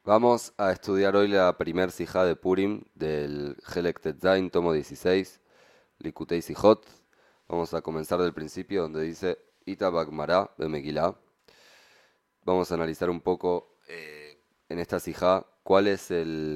Vamos a estudiar hoy la primer sijá de Purim del Helek Tetzain, tomo 16, Likutei Sijot. Vamos a comenzar del principio donde dice Ita Bagmará de Megilá. Vamos a analizar un poco en esta sijá cuál es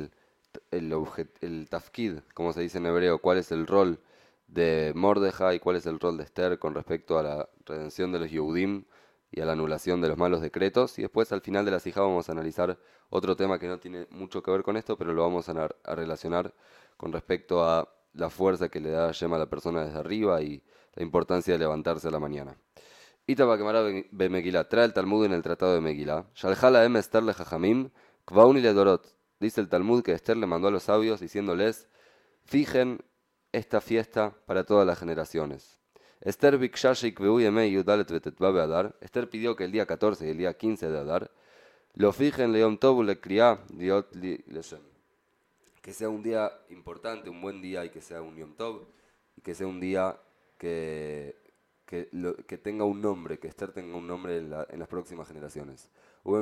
el tafkid, como se dice en hebreo, cuál es el rol de Mordejai y cuál es el rol de Esther con respecto a la redención de los Yehudim y a la anulación de los malos decretos. Y después al final de la sijá vamos a analizar otro tema que no tiene mucho que ver con esto, pero lo vamos a relacionar con respecto a la fuerza que le da Hashem a la persona desde arriba y la importancia de levantarse a la mañana. Itaba Gemara Megilá, trae el Talmud en el Tratado de Megilá. Shalhala em Esther le Jajamim, Kvauni le Dorot. Dice el Talmud que Esther le mandó a los sabios diciéndoles: fijen esta fiesta para todas las generaciones. Esther Bikshashik Yemei Yudalet Betetva Beadar. Esther pidió que el día 14 y el día 15 de Adar lo fijen Leom Tobu le Kriá Diot Leshem. Que sea un día importante, un buen día y que sea un Yom Tov y que sea un día que, que tenga un nombre, que Esther tenga un nombre en las próximas generaciones.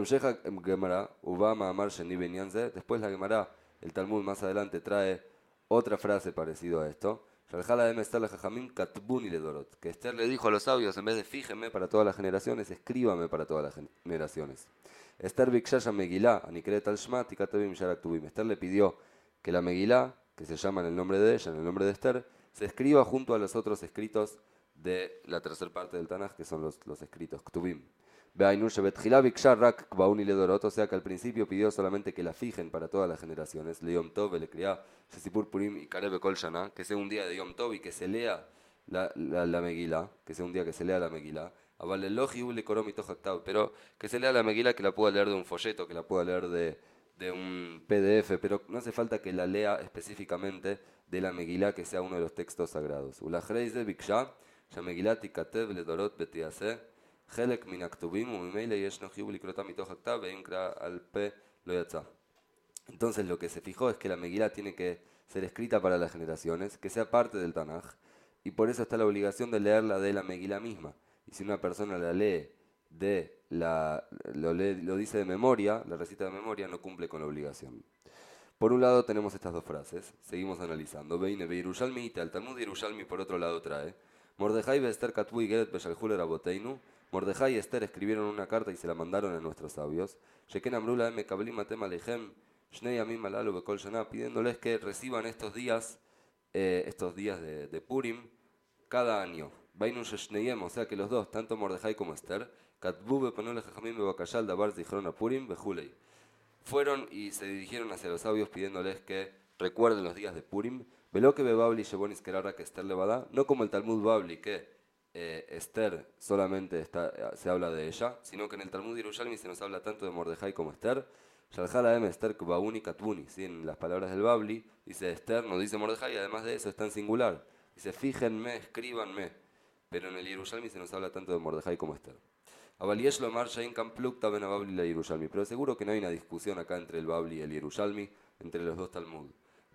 Después la Gemara, el Talmud más adelante trae otra frase parecida a esto. Que Esther le dijo a los sabios, en vez de fíjenme para todas las generaciones, escríbame para todas las generaciones. Esther Bikshaya Megilá, Anikret al Shmat y Katebim Sharak Tubim. Esther le pidió que la Megilá, que se llama en el nombre de ella, en el nombre de Esther, se escriba junto a los otros escritos de la tercera parte del Tanaj, que son los escritos Ktubim. O sea que al principio pidió solamente que la fijen para todas las generaciones, Yom Tov, le cría Shesipur Purim y Karebe Kol Shana, que sea un día de Yom Tov y que se lea la Megilá, que sea un día que se lea la Megilá. Pero que se lea la Megilá, que la pueda leer de un folleto, que la pueda leer de un PDF, pero no hace falta que la lea específicamente de la Megilá, que sea uno de los textos sagrados. Ulachreize Biksha, Shamegilá Tikatev Ledorot Betiase, Helek min Aktubim, Umimele Yeshno Hiu Likrota Mitoch Aktav, Veinkra al Pe Lo Yatza. Entonces lo que se fijó es que la Megilá tiene que ser escrita para las generaciones, que sea parte del Tanaj, y por eso está la obligación de leerla de la Megilá misma. Y si una persona la lee lo dice de memoria, la recita de memoria, no cumple con la obligación. Por un lado tenemos estas dos frases, seguimos analizando. Veine Beirushalmi y el Talmud de Yerushalmi por otro lado trae. Mordejai ve Esther Katbu y Geret Beshalhuler Aboteinu. Mordejai y Esther escribieron una carta y se la mandaron a nuestros sabios. Sheken Amrula M. Kablim Atem Alejem, Shnei Amim Alalu Bekol Shana, pidiéndoles que reciban estos días de Purim, cada año. Bainun Sheshneyem, o sea que los dos, tanto Mordejai como Esther, Katbu Bepanole Jajamim Bebakashal Dabar Zichron Purim Behulei. Fueron y se dirigieron hacia los sabios pidiéndoles que recuerden los días de Purim. Veló que Bebabli Shebonis Kerara que Esther le va a dar, no como el Talmud Babli que Esther solamente se habla de ella, sino que en el Talmud de Yerushalmi se nos habla tanto de Mordejai como Esther. Shalhala em Esther Kbauni Katbuni, ¿sí? En las palabras del Babli dice Esther, no dice Mordejai, y además de eso está en singular. Dice fíjenme, escríbanme. Pero en el Yerushalmi se nos habla tanto de Mordejai como Esther. Pero seguro que no hay una discusión acá entre el Babli y el Yerushalmi, entre los dos Talmud.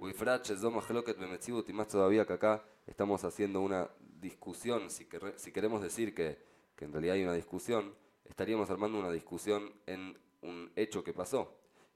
Y más todavía que acá estamos haciendo una discusión, si queremos decir que en realidad hay una discusión, estaríamos armando una discusión en un hecho que pasó.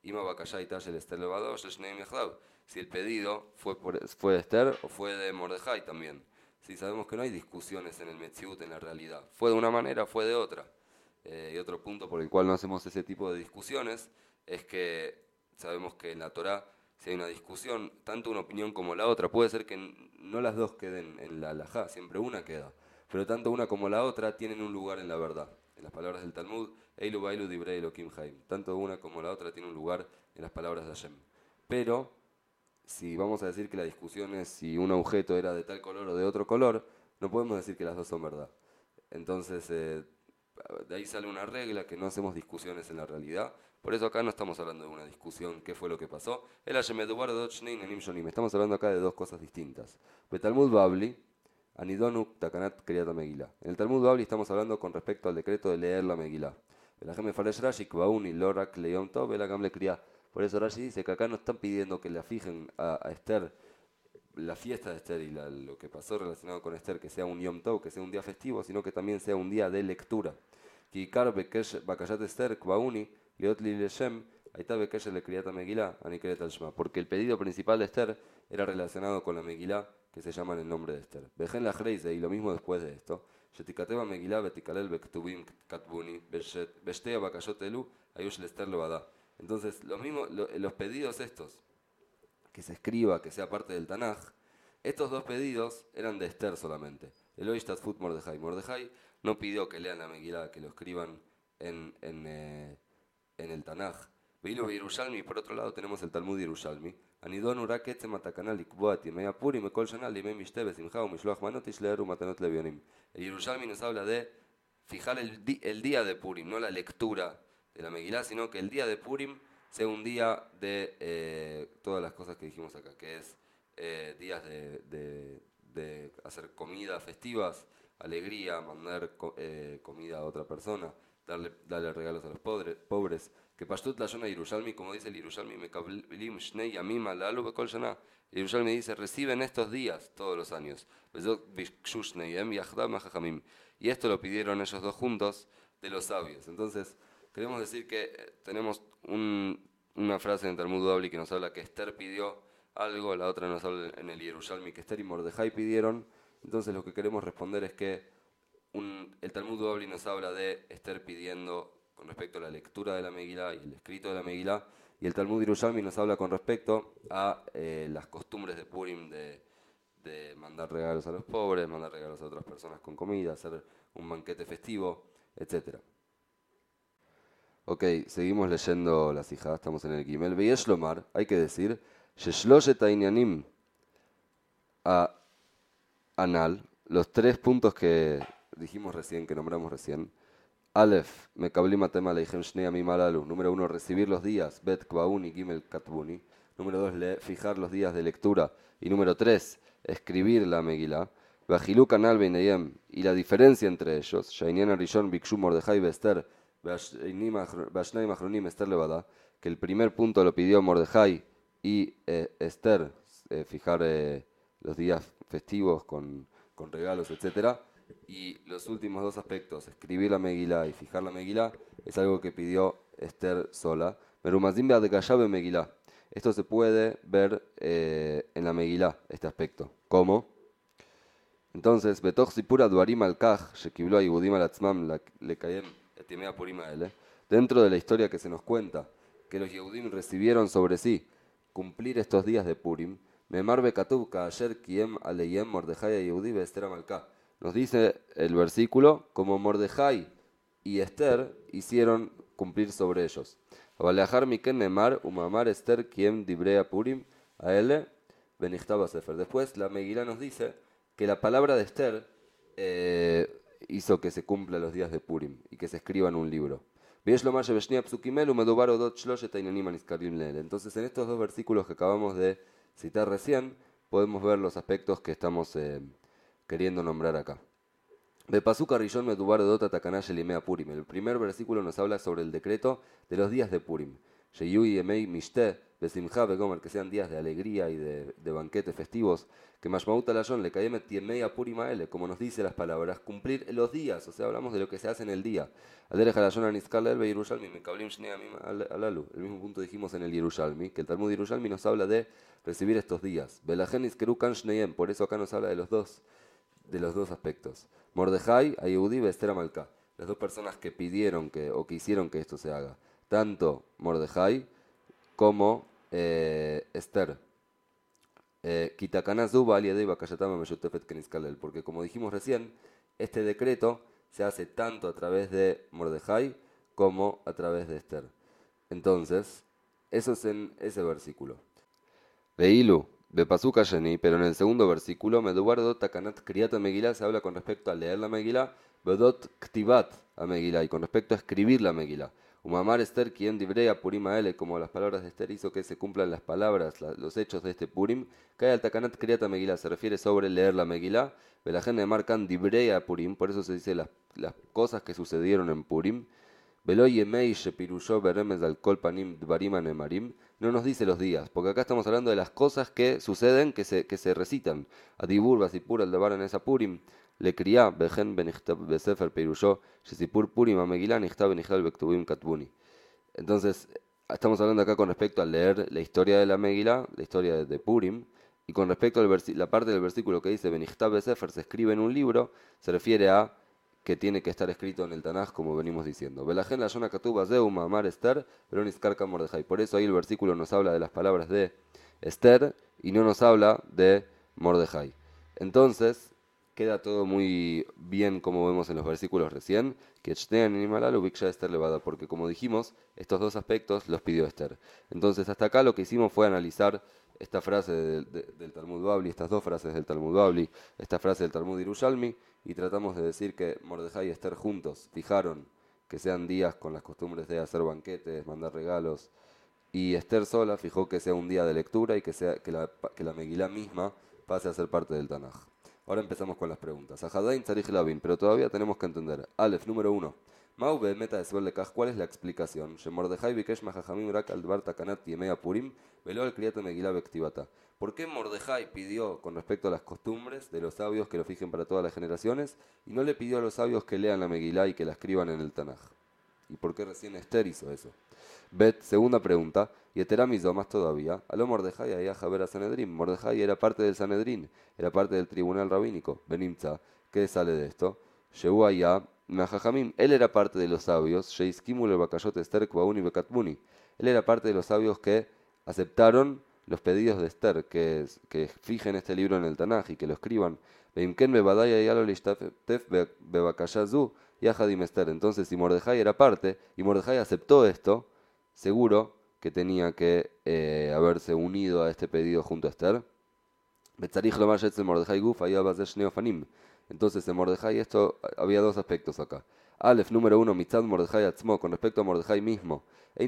Si el pedido fue de Esther o fue de Mordejai también. Si sabemos que no hay discusiones en el Metziut, en la realidad. Fue de una manera, fue de otra. Y otro punto por el cual no hacemos ese tipo de discusiones es que sabemos que en la Torá, si hay una discusión, tanto una opinión como la otra, puede ser que no las dos queden en la halajá, siempre una queda, pero tanto una como la otra tienen un lugar en la verdad. En las palabras del Talmud, Eilu Bailu Dibrei Elohim Haim, tanto una como la otra tienen un lugar en las palabras de Hashem. Pero si vamos a decir que la discusión es si un objeto era de tal color o de otro color, no podemos decir que las dos son verdad. Entonces, de ahí sale una regla que no hacemos discusiones en la realidad. Por eso acá no estamos hablando de una discusión, qué fue lo que pasó. Estamos hablando acá de dos cosas distintas. Betalmud Babli, Anidonu Takanat Kriyat Megilá. En el Talmud Babli estamos hablando con respecto al decreto de leer la Megilá. Por eso Rashi dice que acá no están pidiendo que la fijen a Esther, la fiesta de Esther y lo que pasó relacionado con Esther, que sea un Yom Tov, que sea un día festivo, sino que también sea un día de lectura. Kikar Bakayat Esther Kbauni, Liot Lileshem, Aita Bekeshe le Kriyat Megilá, Anikeret al Shema, porque el pedido principal de Esther era relacionado con la Megilá, que se llama en el nombre de Esther. Vejen la Hreise, y lo mismo después de esto, Shetikateba Megilá, Betikalel Bektubim Katbuni, Beshtea Bakashot Elu, Ayush Esther lo va. Entonces, los pedidos estos, que se escriba, que sea parte del Tanaj, estos dos pedidos eran de Esther solamente. Eloi Shtatfut Mordejai. Mordejai no pidió que lean la Megilá, que lo escriban en el Tanaj. Veilo Yerushalmi, por otro lado tenemos el Talmud Yerushalmi. Anidon urak etzem atakanal ikboat yemei apurim ekol shana limei mishte besimcha umishloach manot ishleeru matanot levionim. El Yerushalmi nos habla de fijar el día de Purim, no la lectura de la Megilá, sino que el día de Purim sea un día de todas las cosas que dijimos acá, que es días de hacer comidas festivas, alegría, mandar comida a otra persona, darle regalos a los pobres. Que Pashtut la Shona Yerushalmi, como dice el Yerushalmi, Mekablim Shnei Yamim Alalu Bekol Shana. Yerushalmi dice, reciben estos días todos los años. Y esto lo pidieron ellos dos juntos de los sabios. Entonces, queremos decir que tenemos una frase en el Talmud Bavli que nos habla que Esther pidió algo, la otra nos habla en el Yerushalmi que Esther y Mordejai pidieron. Entonces lo que queremos responder es que el Talmud Bavli nos habla de Esther pidiendo con respecto a la lectura de la Megilá y el escrito de la Megilá, y el Talmud Yerushalmi nos habla con respecto a las costumbres de Purim de mandar regalos a los pobres, mandar regalos a otras personas con comida, hacer un banquete festivo, etc. Ok, seguimos leyendo la Sijá, estamos en el Gimel. Veyesh Lomar, hay que decir, Sheshloshet Ainyanim a Anal, los 3 puntos que dijimos recién, que nombramos recién. Aleph, Mekablim Atem Aleichem Shnei Yamim Alalu. Número 1, recibir los días, Bet Kvauni Gimel Katbuni. Número 2, fijar los días de lectura. Y número 3, escribir la Megilá. Bajiluk Anal Beinayem, y la diferencia entre ellos. Shainyan Arishon Bikshu Mordejai Bester, Bashnai Machronim Esther Levada, que el primer punto lo pidió Mordejai y Esther, fijar los días festivos con regalos, etc. Y los últimos 2 aspectos, escribir la Megilá y fijar la Megilá, es algo que pidió Esther sola. Merumazim be'adekashá Megilá. Esto se puede ver en la Megilá, este aspecto. ¿Cómo? Entonces, Betoch Sipura Duarim al-Kaj, Shekibló a Yehudim al-Atzmam, Lekayem et Yemei Purim Haele, dentro de la historia que se nos cuenta, que los Yehudim recibieron sobre sí cumplir estos días de Purim, Memar Bekatuv Ka'asher Kiem Aleyem Mordejai Yehudí Be'Ester Amalká. Nos dice el versículo, como Mordejai y Esther hicieron cumplir sobre ellos. Abalejar Miken Nemar Umamar Esther Kiem Dibrea Purim Aele Benichtaba Sefer. Después la Megilá nos dice que la palabra de Esther hizo que se cumplan los días de Purim y que se escriba en un libro. Entonces, en estos 2 versículos que acabamos de citar recién, podemos ver los aspectos que estamos queriendo nombrar acá. El primer versículo nos habla sobre el decreto de los días de Purim. Que sean días de alegría y de banquetes festivos, que Mashmauta Lashon le caemet yemei apurim aele, como nos dice las palabras, cumplir los días, o sea, hablamos de lo que se hace en el día. El mismo punto dijimos en el Yerushalmi, que el Talmud Yerushalmi nos habla de recibir estos días. Por eso acá nos habla de los dos aspectos. Mordejai, a Yehudí, Esther Amalká. Las 2 personas que pidieron o que hicieron que esto se haga. Tanto Mordejai como Esther. Porque como dijimos recién, este decreto se hace tanto a través de Mordejai como a través de Esther. Entonces, eso es en ese versículo. Veilu, Bepasuka Sheni, pero en el segundo versículo, Medubar Takanat Kriyat Megilá, se habla con respecto a leer la Megilá, Bedot Ktibat a Megilá, y con respecto a escribir la Megilá. Umamar Esther, quien dibrea Purim Aele, como las palabras de Esther hizo que se cumplan las palabras, los hechos de este Purim, cae al Takanat Kriyat Megilá, se refiere sobre leer la Megilá, Belajen de marcan dibrea Purim, por eso se dice las cosas que sucedieron en Purim. Velo Yemei Shepirusho Beremez al Kol Panim Dvarim Anemarim, no nos dice los días, porque acá estamos hablando de las cosas que suceden, que se recitan. Adibur, Basipur, Aldabar en esa Purim, le cría, Bejen Benichtab Besefer Pirusho, Shesipur Purim, Amegilá, Nichtab Benichal Bektubim Katbuni. Entonces, Estamos hablando acá con respecto a leer la historia de la Megilá, la historia de Purim, y con respecto a la parte del versículo que dice Benichtav Besefer, se escribe en un libro, se refiere a que tiene que estar escrito en el Tanaj, como venimos diciendo. Belajen la Shona Katuba Zeuma Amar Esther, Veronis Karka Mordejai. Por eso ahí el versículo nos habla de las palabras de Esther y no nos habla de Mordejai. Entonces, queda todo muy bien como vemos en los versículos recién, que Esther levada, porque como dijimos, estos dos aspectos los pidió Esther. Entonces hasta acá lo que hicimos fue analizar esta frase del Talmud Babli, estas dos frases del Talmud Babli, esta frase del Talmud Yerushalmi, y tratamos de decir que Mordejai y Esther juntos fijaron que sean días con las costumbres de hacer banquetes, mandar regalos, y Esther sola fijó que sea un día de lectura y que la Megilá misma pase a ser parte del Tanaj. Ahora empezamos con las preguntas. Ajadain Tzarich Lavin, pero todavía tenemos que entender. Aleph, número 1. Mau meta de ¿cuál es la explicación? Mordejai bikesh mahajamim rak al dvar takanat yemei Purim, velo al criato Megilá bektivata. ¿Por qué Mordejai pidió con respecto a las costumbres de los sabios que lo fijen para todas las generaciones y no le pidió a los sabios que lean la Megilá y que la escriban en el Tanaj? ¿Y por qué recién Esther hizo eso? Bet, segunda pregunta, y Eteramizo más todavía, aló Mordejai ahí a Jaber a Sanedrín. Mordejai era parte del Sanedrín, era parte del tribunal rabínico. Benimza, ¿qué sale de esto? Llegó allá, Mahajamim, él era parte de los sabios, Sheiskimul el Bakayot Esther Kwauni Bekatmuni. Él era parte de los sabios que aceptaron los pedidos de Esther, que fijen este libro en el Tanaj y que lo escriban. Beimken Bebadaya y Alolistaf Bebakayazu y Ahadim Esther. Entonces, si Mordejai era parte, y Mordejai aceptó esto, seguro que tenía que haberse unido a este pedido junto a Esther. Entonces en Mordejai esto había dos aspectos acá. Aleph, número 1, Mitzad Mordejai Atzmo, con respecto a Mordejai mismo.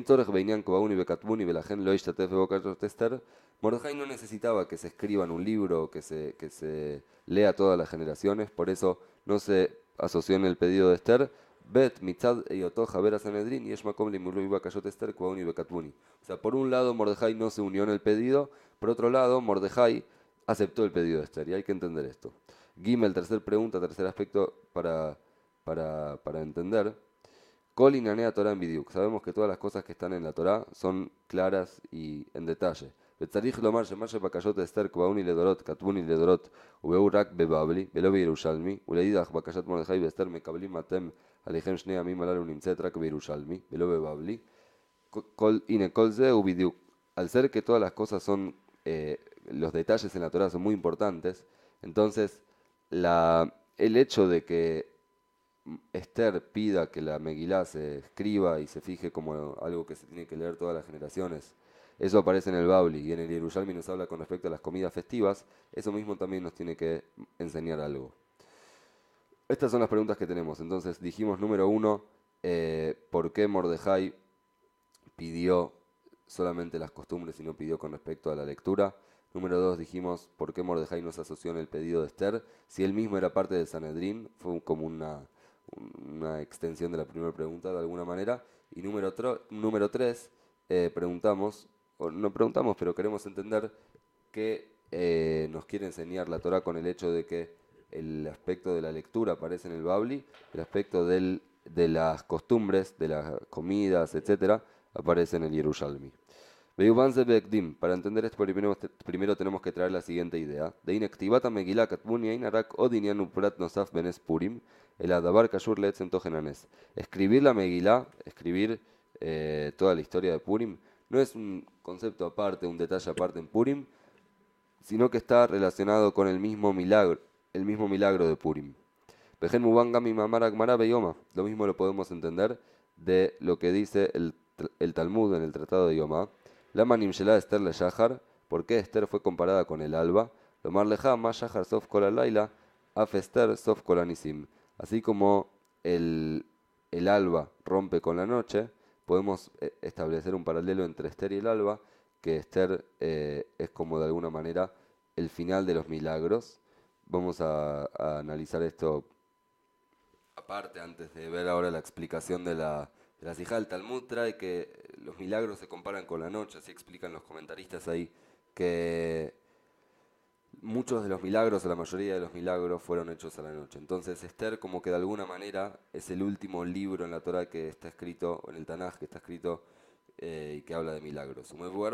Mordejai no necesitaba que se escriba en un libro, que se lea a todas las generaciones, por eso no se asoció en el pedido de Esther. Bet mitzad eyoto jaber a Sanedrin y eshmakom limurui bakayot Esther kwauni bekatmuni. O sea, por un lado Mordejai no se unió en el pedido, por otro lado Mordejai aceptó el pedido de Esther, y hay que entender esto. Gimel, tercer pregunta, tercer aspecto para entender. Kol inanea Torah en bidiuk. Sabemos que todas las cosas que están en la Torah son claras y en detalle. Betzarich lomar shemar shebakayot Esther kwauni ledorot katmuni ledorot ubeu rak bebabli velo beyerushalmi uleidach bakayot Mordejai beester mekablim matem עליכם שני ימים הללו נמצאת רק בירושלמי, ולא בבבלי. הנה כל זה הוא בדיוק. Al ser que todas las cosas son, los detalles en la Torah son muy importantes, entonces el hecho de que Esther pida que la Megilá se escriba y se fije como algo que se tiene que leer todas las generaciones, eso aparece en el Babli y en el Yerushalmi nos habla con respecto a las comidas festivas, eso mismo también nos tiene que enseñar algo. Estas son las preguntas que tenemos. Entonces dijimos número 1, ¿por qué Mordejai pidió solamente las costumbres y no pidió con respecto a la lectura? Número 2 dijimos, ¿por qué Mordejai no se asoció en el pedido de Esther? Si él mismo era parte del Sanedrín, fue como una extensión de la primera pregunta de alguna manera. Y número 3, preguntamos, o no preguntamos, pero queremos entender qué nos quiere enseñar la Torah con el hecho de que el aspecto de la lectura aparece en el Babli, el aspecto de las costumbres, de las comidas, etcétera, aparece en el Yerushalmi. Para entender esto primero tenemos que traer la siguiente idea. De inactivata Megilá Katmuni Einarak Odinian Uprat Nosaf Benes Purim, el Adabar Kashur Leetzen Togenanes. Escribir la Megilá, escribir toda la historia de Purim, no es un concepto aparte, un detalle aparte en Purim, sino que está relacionado con el mismo milagro de Purim. Lo mismo lo podemos entender de lo que dice el Talmud en el Tratado de Yomá. Lama nimshela Esther le Shahar, ¿por qué Esther fue comparada con el alba? Lomar leja ma Shahar sof kol alayla, af Esther sof kol anisim. Así como el alba rompe con la noche, podemos establecer un paralelo entre Esther y el alba, que Esther es como de alguna manera el final de los milagros. Vamos a analizar esto aparte antes de ver ahora la explicación de la Sijá. El Talmud trae que los milagros se comparan con la noche, así explican los comentaristas ahí, que muchos de los milagros, o la mayoría de los milagros, fueron hechos a la noche. Entonces Esther como que de alguna manera es el último libro en la Torah que está escrito, o en el Tanaj que está escrito y que habla de milagros.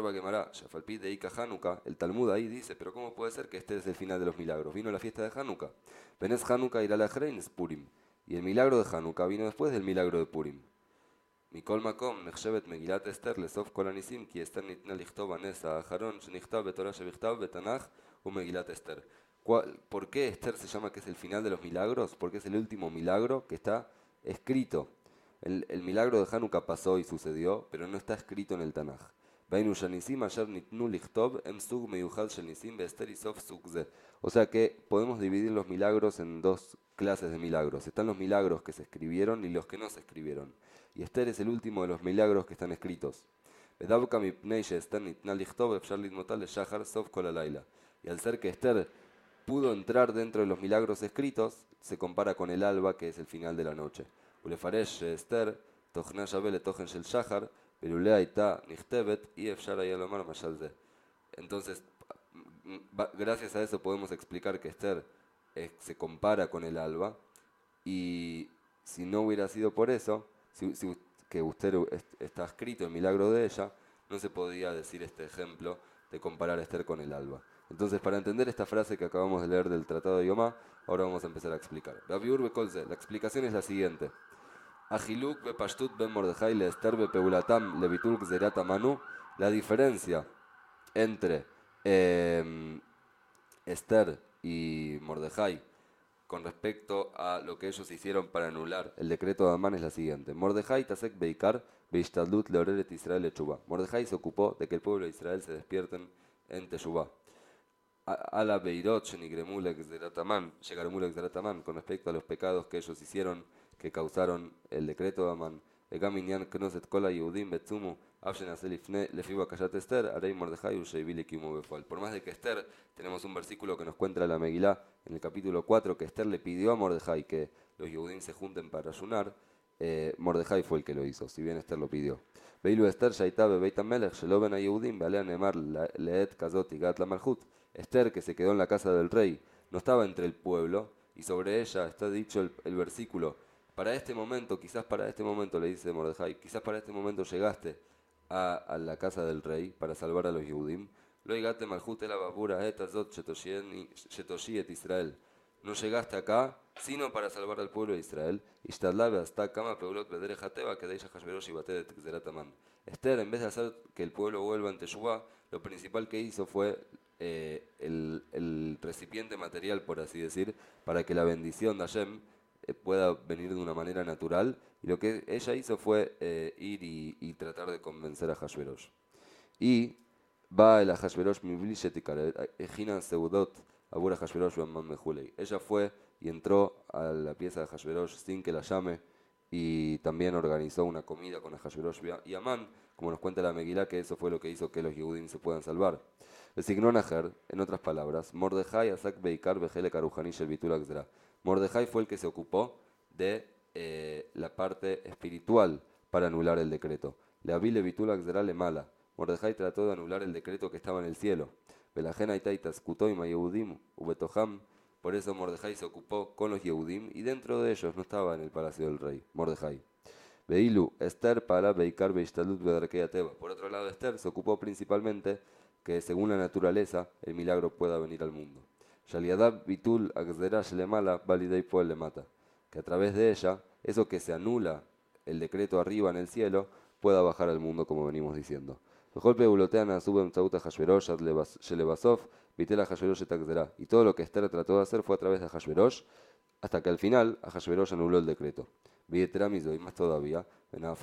El Talmud ahí dice, pero ¿cómo puede ser que este es el final de los milagros? Vino la fiesta de Hanukkah. Venés Hanukkah irá la Jrein Purim. Y el milagro de Hanukkah vino después del milagro de Purim. מכל מקום נחשבת מגילת אסתר לסוף כל הניסים, כי אסתר ניתנה לכתוב הנס האחרון שנכתב בתורה שבכתב בתנ"ך ומגילת אסתר. ¿Por qué Esther se llama que es el final de los milagros? Porque es el último milagro que está escrito. El milagro de Hanukkah pasó y sucedió, pero no está escrito en el Tanaj. O sea que podemos dividir los milagros en dos clases de milagros. Están los milagros que se escribieron y los que no se escribieron. Y Esther es el último de los milagros que están escritos. Y al ser que Esther pudo entrar dentro de los milagros escritos, se compara con el alba, que es el final de la noche. Entonces, gracias a eso podemos explicar que Esther se compara con el alba, y si no hubiera sido por eso, que usted está escrito el milagro de ella, no se podía decir este ejemplo de comparar a Esther con el alba. Entonces, para entender esta frase que acabamos de leer del Tratado de Yomá, ahora vamos a empezar a explicar. La explicación es la siguiente. La diferencia entre Esther y Mordejai con respecto a lo que ellos hicieron para anular el decreto de Amán es la siguiente. Mordejai tasek beikar beishtadlut leoreret Israel lechubá. Mordejai se ocupó de que el pueblo de Israel se despierten en Teshuvá. A la beirot shenigremulek zeratamán, llegarmulek zeratamán, con respecto a los pecados que ellos hicieron, que causaron el decreto de Amán. Egam inyan knoset kol hayudim betzumu afshen asel ifne lefiba kayat Esther arei Mordejai usheivi lekimu befal. Por más de que Esther, tenemos un versículo que nos cuenta la Megilá en el capítulo 4, que Esther le pidió a Mordejai que los Yehudim se junten para ayunar. Mordejai fue el que lo hizo, si bien Esther lo pidió. Veilu Esther shaita bebeit hamelech shelo ben hayudim ve'alea nemar leet kazot igat la malchut. Esther, que se quedó en la casa del rey, no estaba entre el pueblo, y sobre ella está dicho el versículo: para este momento, quizás para este momento, le dice Mordejai, quizás para este momento llegaste a la casa del rey para salvar a los Yehudim. Lo igate malchut el ababura etazot shetoshiet Israel. No llegaste acá sino para salvar al pueblo de Israel. Esther, en vez de hacer que el pueblo vuelva ante Teshuvá, lo principal que hizo fue el recipiente material, por así decir, para que la bendición de Hashem pueda venir de una manera natural. Y lo que ella hizo fue ir y tratar de convencer a Hashverosh. Y va el Hashverosh mibli shetikar ejinan seudot abura Hashverosh be'amman mejulei. Ella fue y entró a la pieza de Hashverosh sin que la llame, y también organizó una comida con Hashverosh y Amán, como nos cuenta la Megilá, que eso fue lo que hizo que los Yehudim se puedan salvar. El signo Najer, en otras palabras, Mordejai asak beikar bejele karujani shel bitul agzera. Mordejai fue el que se ocupó de la parte espiritual para anular el decreto. Le avile bitul agzera le mala. Mordejai trató de anular el decreto que estaba en el cielo. Belajena itaitas kutoim a Yehudim ubetoham. Por eso Mordejai se ocupó con los Yehudim, y dentro de ellos no estaba en el palacio del rey, Mordejai. Veilu, Esther para beikar beishtalut bedarkei teba. Por otro lado, Esther se ocupó principalmente que, según la naturaleza, el milagro pueda venir al mundo. Shaliadab bitul agzera shlemala validei poel le mata. Que a través de ella, eso que se anula el decreto arriba en el cielo, pueda bajar al mundo, como venimos diciendo. Y todo lo que Esther trató de hacer fue a través de Hashverosh, hasta que al final Hashverosh anuló el decreto. Y más todavía, no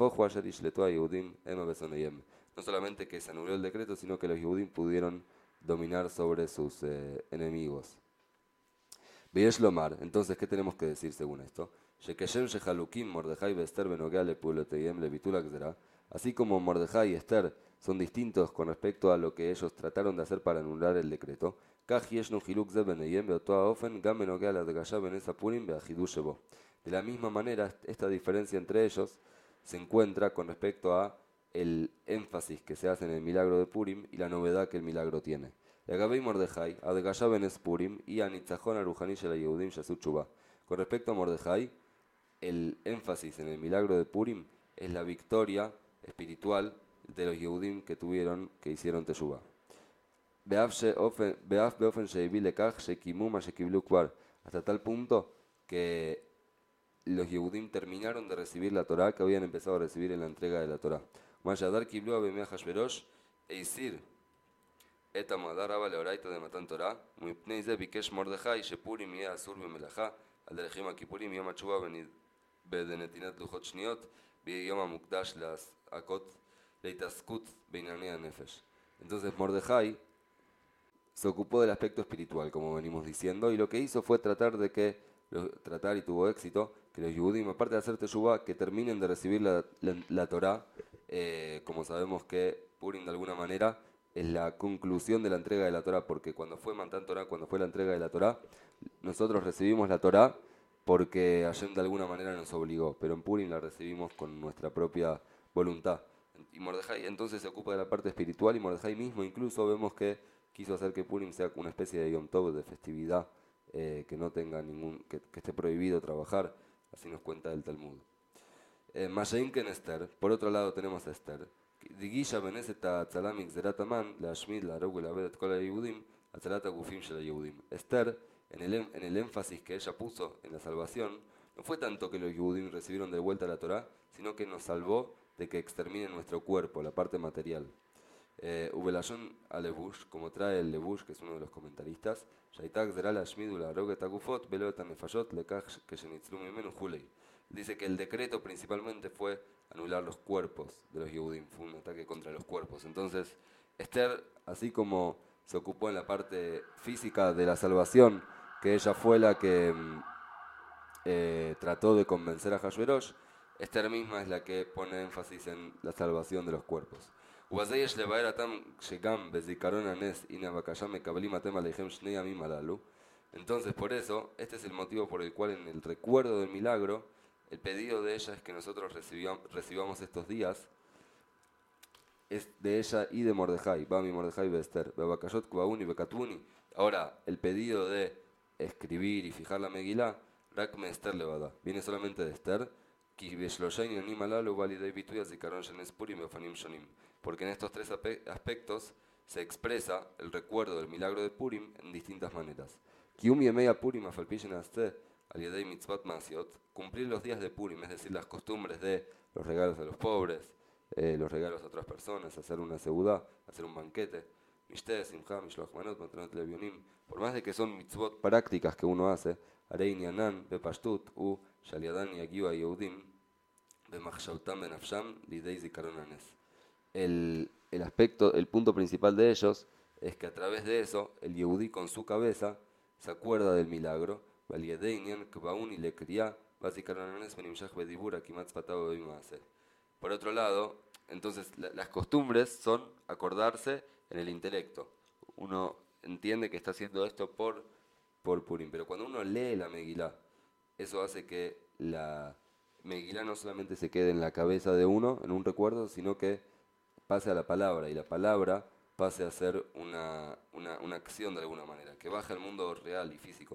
solamente que se anuló el decreto, sino que los Yehudim pudieron dominar sobre sus enemigos. Entonces, ¿qué tenemos que decir según esto? Así como Mordejai y Esther son distintos con respecto a lo que ellos trataron de hacer para anular el decreto, de la misma manera, esta diferencia entre ellos se encuentra con respecto a el énfasis que se hace en el milagro de Purim y la novedad que el milagro tiene. Con respecto a Mordejai, el énfasis en el milagro de Purim es la victoria espiritual de los Yehudim que hicieron Teshuvah. Hasta tal punto que los Yehudim terminaron de recibir la Torá que habían empezado a recibir en la entrega de la Torá. Mayadar Kiblu Abemea Hashverosh Eisir את המהדר רבה לאורייתא דמתן תורה, ומפני זה ביקש מרדכי שפורים יהיה אסור במלאכה, על דרך יום הכיפורים, יום התשובה בנתינת לוחות שניות, ביום המוקדש להתעסקות בענייני הנפש. Entonces Mordejai se ocupó del aspecto espiritual, como venimos diciendo, y lo que hizo fue tratar y tuvo éxito, que los Yehudim, aparte de hacer Teshuvah, que terminen de recibir la Torá, como sabemos que Purim de alguna manera es la conclusión de la entrega de la Torá, porque cuando fue Matan Torá, cuando fue la entrega de la Torá, nosotros recibimos la Torá porque Hashem de alguna manera nos obligó, pero en Purim la recibimos con nuestra propia voluntad. Y Mordejai entonces se ocupa de la parte espiritual, y Mordejai mismo incluso vemos que quiso hacer que Purim sea una especie de Yom Tov, de festividad, que no tenga que esté prohibido trabajar, así nos cuenta el Talmud. Mashaim Ken Esther, por otro lado tenemos a Esther. דגישה בנסת ההצלה מגזירת המן להשמיד, להרוג ולאבד את כל היהודים, הצלת הגופים של היהודים. Esther, en el énfasis que ella puso en la salvación, no fue tanto que los Yehudim recibieron de vuelta la Torá, sino que nos salvó de que exterminen nuestro cuerpo, la parte material. Ubelashon a Levush, como trae el Levush, que es uno de los comentaristas, Shaitak Zeral Ashmid Ularoג את הגופות, בלא את הנפשות, לכך כשניצלו ממנו וכולי. Dice que el decreto principalmente fue anular los cuerpos de los Yehudim, fue un ataque contra los cuerpos. Entonces, Esther, así como se ocupó en la parte física de la salvación, que ella fue la que trató de convencer a Hashverosh, Esther misma es la que pone énfasis en la salvación de los cuerpos. Entonces, por eso, este es el motivo por el cual en el recuerdo del milagro, el pedido de ella es que nosotros recibamos estos días, es de ella y de Mordejai, Bami Mordejai y Esther, Bebakayot Kubauni Bekatuni. Ahora, el pedido de escribir y fijar la Megilá, Rakme Esther Levada, viene solamente de Esther, porque en estos tres aspectos se expresa el recuerdo del milagro de Purim en distintas maneras. Cumplir los días de Purim, es decir, las costumbres de los regalos a los pobres, los regalos a otras personas, hacer una seudá, hacer un banquete, por más de que son mitzvot prácticas que uno hace, el punto principal de ellos es que a través de eso, el Yehudí con su cabeza se acuerda del milagro, por otro lado, entonces las costumbres son acordarse en el intelecto. Uno entiende que está haciendo esto por Purim, pero cuando uno lee la Megilá, eso hace que la Megilá no solamente se quede en la cabeza de uno, en un recuerdo, sino que pase a la palabra, y la palabra pase a ser una acción de alguna manera, que baje al mundo real y físico.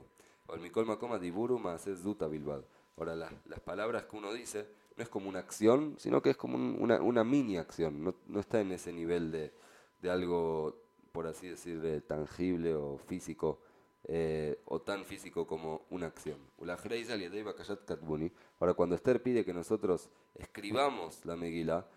Ahora, las palabras que uno dice no es como una acción, sino que es como una mini acción, no está en ese nivel de algo, por así decir, tangible o físico, o tan físico como una acción. Ahora, cuando Esther pide que nosotros escribamos la Megilá,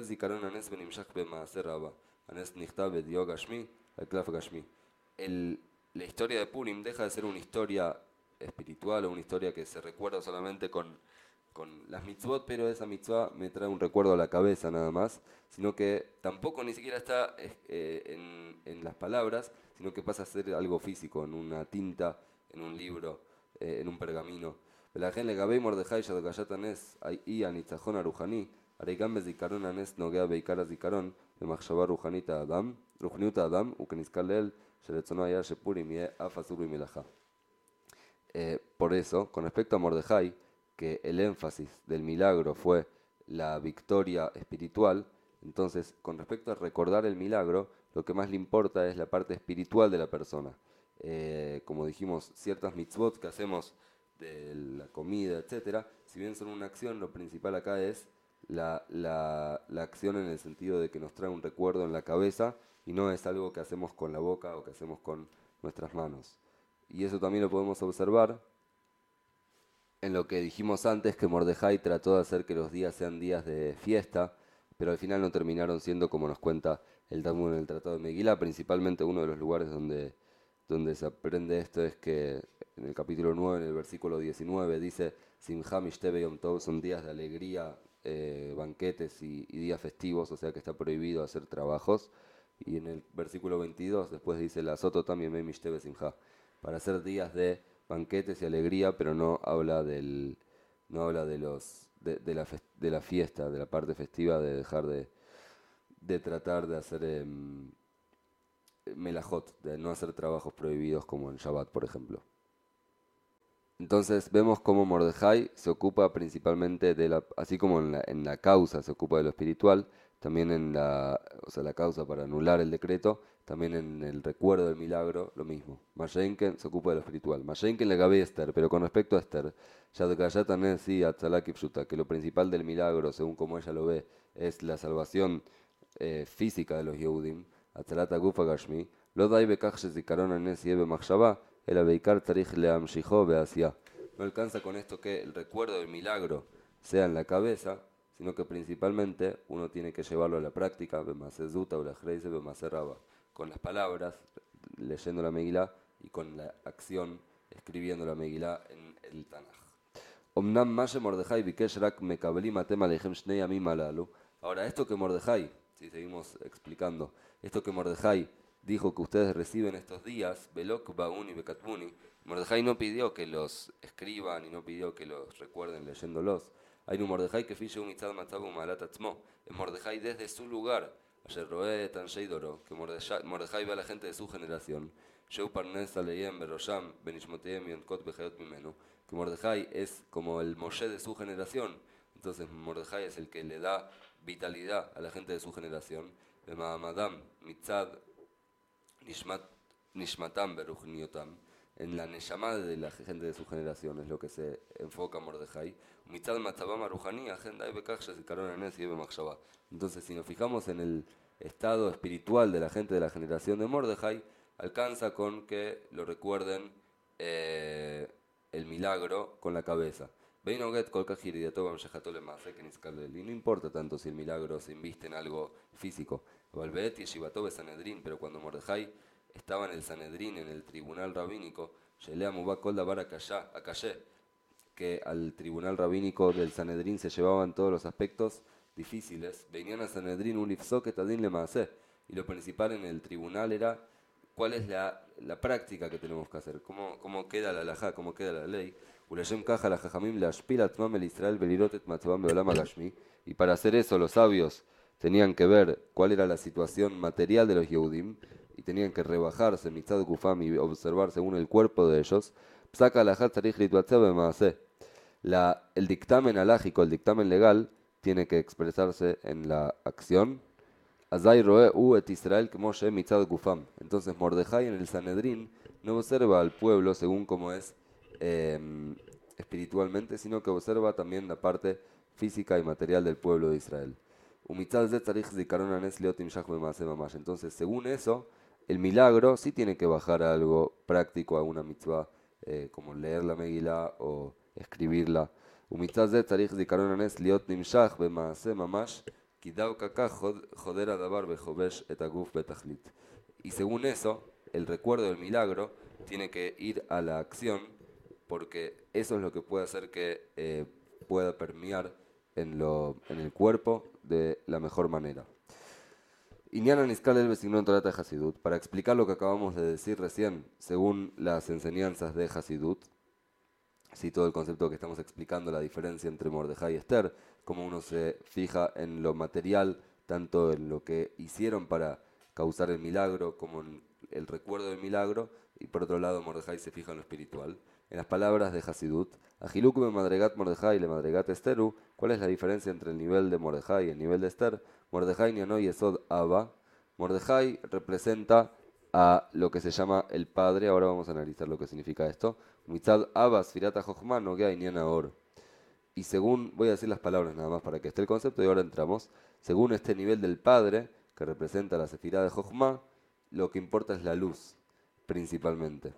la historia de Purim deja de ser una historia espiritual o una historia que se recuerda solamente con las mitzvot, pero esa mitzvah me trae un recuerdo a la cabeza nada más, sino que tampoco ni siquiera está en las palabras, sino que pasa a ser algo físico, en una tinta, en un libro, en un pergamino. ולכן לגבי מרדכי שהדגשת הנס היא הניצחון הרוחני, הרי גם בזיכרון הנס נוגע בעיקר הזיכרון במחשבה רוחניות האדם, וכנזכר לאל שלרצונו היה שפורים יהיה אף אסור במלאכה. Por eso, con respecto a Mordejai, que el énfasis del milagro fue la victoria espiritual, entonces, con respecto a recordar el milagro, lo que más le importa es la parte espiritual de la persona. Como dijimos, ciertas mitzvot que hacemos de la comida, etcétera, si bien son una acción, lo principal acá es la acción en el sentido de que nos trae un recuerdo en la cabeza y no es algo que hacemos con la boca o que hacemos con nuestras manos. Y eso también lo podemos observar en lo que dijimos antes, que Mordejai trató de hacer que los días sean días de fiesta, pero al final no terminaron siendo como nos cuenta el Talmud en el Tratado de Megilá. Principalmente uno de los lugares donde se aprende esto es que en el capítulo 9, en el versículo 19, dice Simcha Mishtebe Yom Tov, son días de alegría, banquetes y días festivos, o sea que está prohibido hacer trabajos. Y en el versículo 22 después dice la Soto también me Mishtebe Simcha, para hacer días de banquetes y alegría, pero no habla de la fiesta, de la parte festiva, de dejar de tratar de hacer melajot, de no hacer trabajos prohibidos como en Shabbat, por ejemplo. Entonces vemos cómo Mordejai se ocupa principalmente así como en la causa se ocupa de lo espiritual, también o sea, la causa para anular el decreto, también en el recuerdo del milagro, lo mismo. Mashenken se ocupa de lo espiritual. Mashenken le gabe Esther, pero con respecto a Esther, Yadkayatan sí, Atzalaki Pshuta, que lo principal del milagro, según como ella lo ve, es la salvación física de los Yehudim, Atzalat Gufa Gashmi, lo dai bekach shezikaron anes yebe machshava, el abeikar tarich leamshijo beasia. No alcanza con esto que el recuerdo del milagro sea en la cabeza, sino que principalmente uno tiene que llevarlo a la práctica, bemasezuta o la jreise bemaserraba, con las palabras, leyendo la Megilá, y con la acción, escribiendo la Megilá en el Tanaj. Omnam mashe Mordejai bikesh rak mekabeli matem alechem shnei yamim alalu. Ahora, esto que Mordejai, si seguimos explicando, esto que Mordejai dijo que ustedes reciben estos días, Belok, Bauni, Bekatbuni, Mordejai no pidió que los escriban y no pidió que los recuerden leyéndolos. Hay un Mordejai que fiche un mitzad matzabu malat atzmo. Es Mordejai desde su lugar, ayer roe tanshei doro, que Mordejai ve a la gente de su generación. Sheu parnes aleyem berosham benishmoteem yonkot bejayot mimenu. Que Mordejai es como el Moshe de su generación. Entonces Mordejai es el que le da vitalidad a la gente de su generación. Madam mitzad nishmatam beruchniotam, en la neshama de la gente de su generación es lo que se enfoca Mordejai. Mitzad matzabam aruchani agenda bekach shezikaron anes yebe machshava. Entonces, si nos fijamos en el estado espiritual de la gente de la generación de Mordejai, alcanza con que lo recuerden el milagro con la cabeza. Y no importa tanto si el milagro se inviste en algo físico. Pero cuando Mordejai estaba en el Sanedrín, en el tribunal rabínico, que al tribunal rabínico del Sanedrín se llevaban todos los aspectos difíciles, venían al Sanedrín un lifsoket adin lemaaseh, y lo principal en el tribunal era cuál es la práctica que tenemos que hacer, cómo queda la halajá, cómo queda la ley. Y para hacer eso los sabios tenían que ver cuál era la situación material de los Yehudim y tenían que rebajarse mitzad gufam y observar según el cuerpo de ellos. El dictamen alágico, el dictamen legal, tiene que expresarse en la acción. Azai roe u et Israel kemoshe mitzad gufam. Entonces Mordejai en el Sanedrín no observa al pueblo según como es espiritualmente, sino que observa también la parte física y material del pueblo de Israel. Entonces, según eso, el milagro sí tiene que bajar a algo práctico, a una mitzvah, como leer la Megilá o escribirla. Y según eso, el recuerdo del milagro tiene que ir a la acción, porque eso es lo que puede hacer que pueda permear en el cuerpo de la mejor manera. Inyana Niskal el Besignon Torah de Hasidut, para explicar lo que acabamos de decir recién, según las enseñanzas de Hasidut, sí, todo el concepto que estamos explicando, la diferencia entre Mordejai y Esther, cómo uno se fija en lo material, tanto en lo que hicieron para causar el milagro, como en el recuerdo del milagro, y por otro lado Mordejai se fija en lo espiritual. En las palabras de Hasidut, Ajiluku me madregat Mordejai le madregat Esteru, ¿cuál es la diferencia entre el nivel de Mordejai y el nivel de Esther? Mordejai niano yesod Abba. Mordejai representa a lo que se llama el padre. Ahora vamos a analizar lo que significa esto. Mitzad Abba Sfirata Jochma Nogea Inyana Or. Y según, voy a decir las palabras nada más para que esté el concepto y ahora entramos. Según este nivel del Padre, que representa la sefirá de Jochma, lo que importa es la luz, principalmente.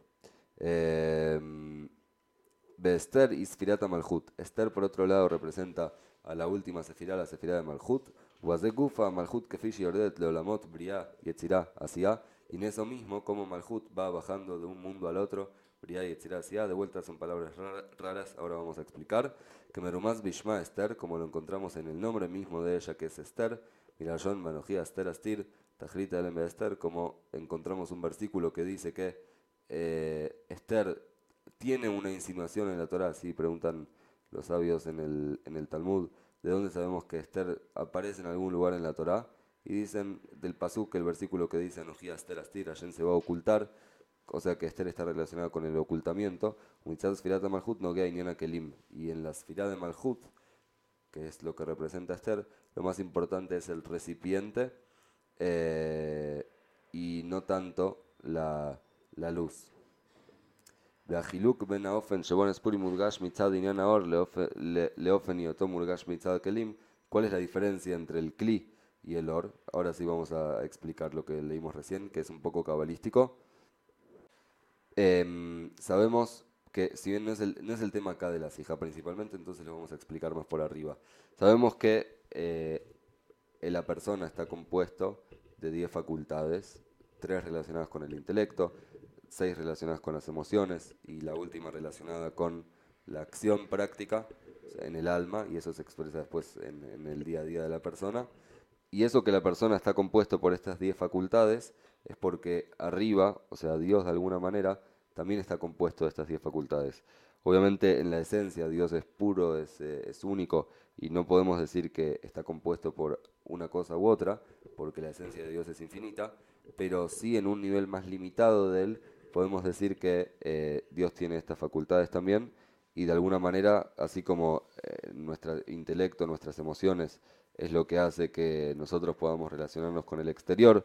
Esther y Sfirata Malhut. Esther, por otro lado, representa a la última sefirá, la sefirá de Malhut. Guazegufa, Malhut, Kefish Yordet, Leolamot, Briá, Yetzirá, Asiá. Y en eso mismo, como Malhut va bajando de un mundo al otro, Briá y Yetzirá, Asiá. De vuelta son palabras raras, ahora vamos a explicar. Que Merumaz Bishma Esther, como lo encontramos en el nombre mismo de ella, que es Esther. Mirayón, Manojía, Esther, Astir, Tajrita, el Esther, como encontramos un versículo que dice que Esther tiene una insinuación en la Torá, si preguntan los sabios en el Talmud, ¿de dónde sabemos que Esther aparece en algún lugar en la Torá? Y dicen del Pasuk, el versículo que dice, Anujía Esther Astir, Allen se va a ocultar, o sea que Esther está relacionada con el ocultamiento. Mitzat Sfirat Malhut no queda Inyana Kelim. Y en la Sfirat de Malhut, que es lo que representa Esther, lo más importante es el recipiente y no tanto la luz. והחילוק בין האופן שבו נספורי מודגש מצד עניין האור לאופן היותו מודגש מצד הכלים. ¿Cuál es la diferencia entre el kli y el or? Ahora sí vamos a explicar lo que leímos recién, que es un poco cabalístico. Sabemos que, si bien no es el tema acá de la sija principalmente, entonces lo vamos a explicar más por arriba. Sabemos que la persona está compuesto de 10 facultades, 3 relacionadas con el intelecto, 6 relacionadas con las emociones y la última relacionada con la acción práctica, o sea, en el alma, y eso se expresa después en el día a día de la persona. Y eso que la persona está compuesto por estas 10 facultades es porque arriba, o sea, Dios de alguna manera, también está compuesto de estas 10 facultades. Obviamente en la esencia Dios es puro, es único, y no podemos decir que está compuesto por una cosa u otra, porque la esencia de Dios es infinita, pero sí en un nivel más limitado de él podemos decir que Dios tiene estas facultades también, y de alguna manera, así como nuestro intelecto, nuestras emociones, es lo que hace que nosotros podamos relacionarnos con el exterior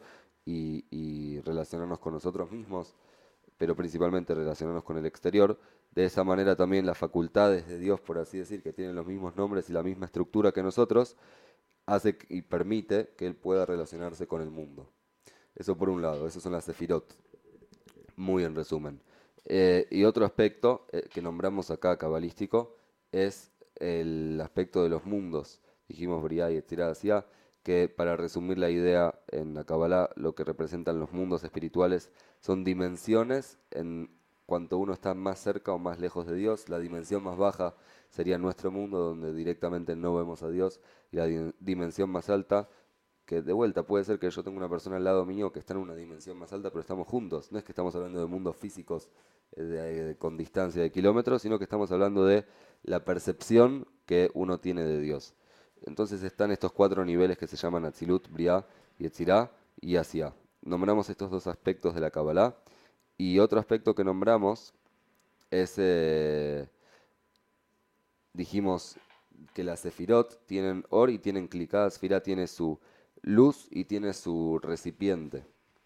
y relacionarnos con nosotros mismos, pero principalmente relacionarnos con el exterior. De esa manera también las facultades de Dios, por así decir, que tienen los mismos nombres y la misma estructura que nosotros, hace y permite que Él pueda relacionarse con el mundo. Eso por un lado, esos son las sefirot, muy en resumen. Y otro aspecto que nombramos acá cabalístico es el aspecto de los mundos. Dijimos Briá y Etzirá Asiá, que para resumir la idea en la Kabbalah, lo que representan los mundos espirituales son dimensiones en cuanto uno está más cerca o más lejos de Dios. La dimensión más baja sería nuestro mundo, donde directamente no vemos a Dios, y la dimensión más alta, que de vuelta puede ser que yo tenga una persona al lado mío que está en una dimensión más alta, pero estamos juntos. No es que estamos hablando de mundos físicos con distancia de kilómetros, sino que estamos hablando de la percepción que uno tiene de Dios. Entonces están estos 4 niveles que se llaman Atzilut, Briá, Yetzirá y Asiá. Nombramos estos 2 aspectos de la Kabbalah. Y otro aspecto que nombramos es, dijimos que las Sefirot tienen Or y tienen Kli. Cada Sefirá tiene su luz y tiene su recipiente,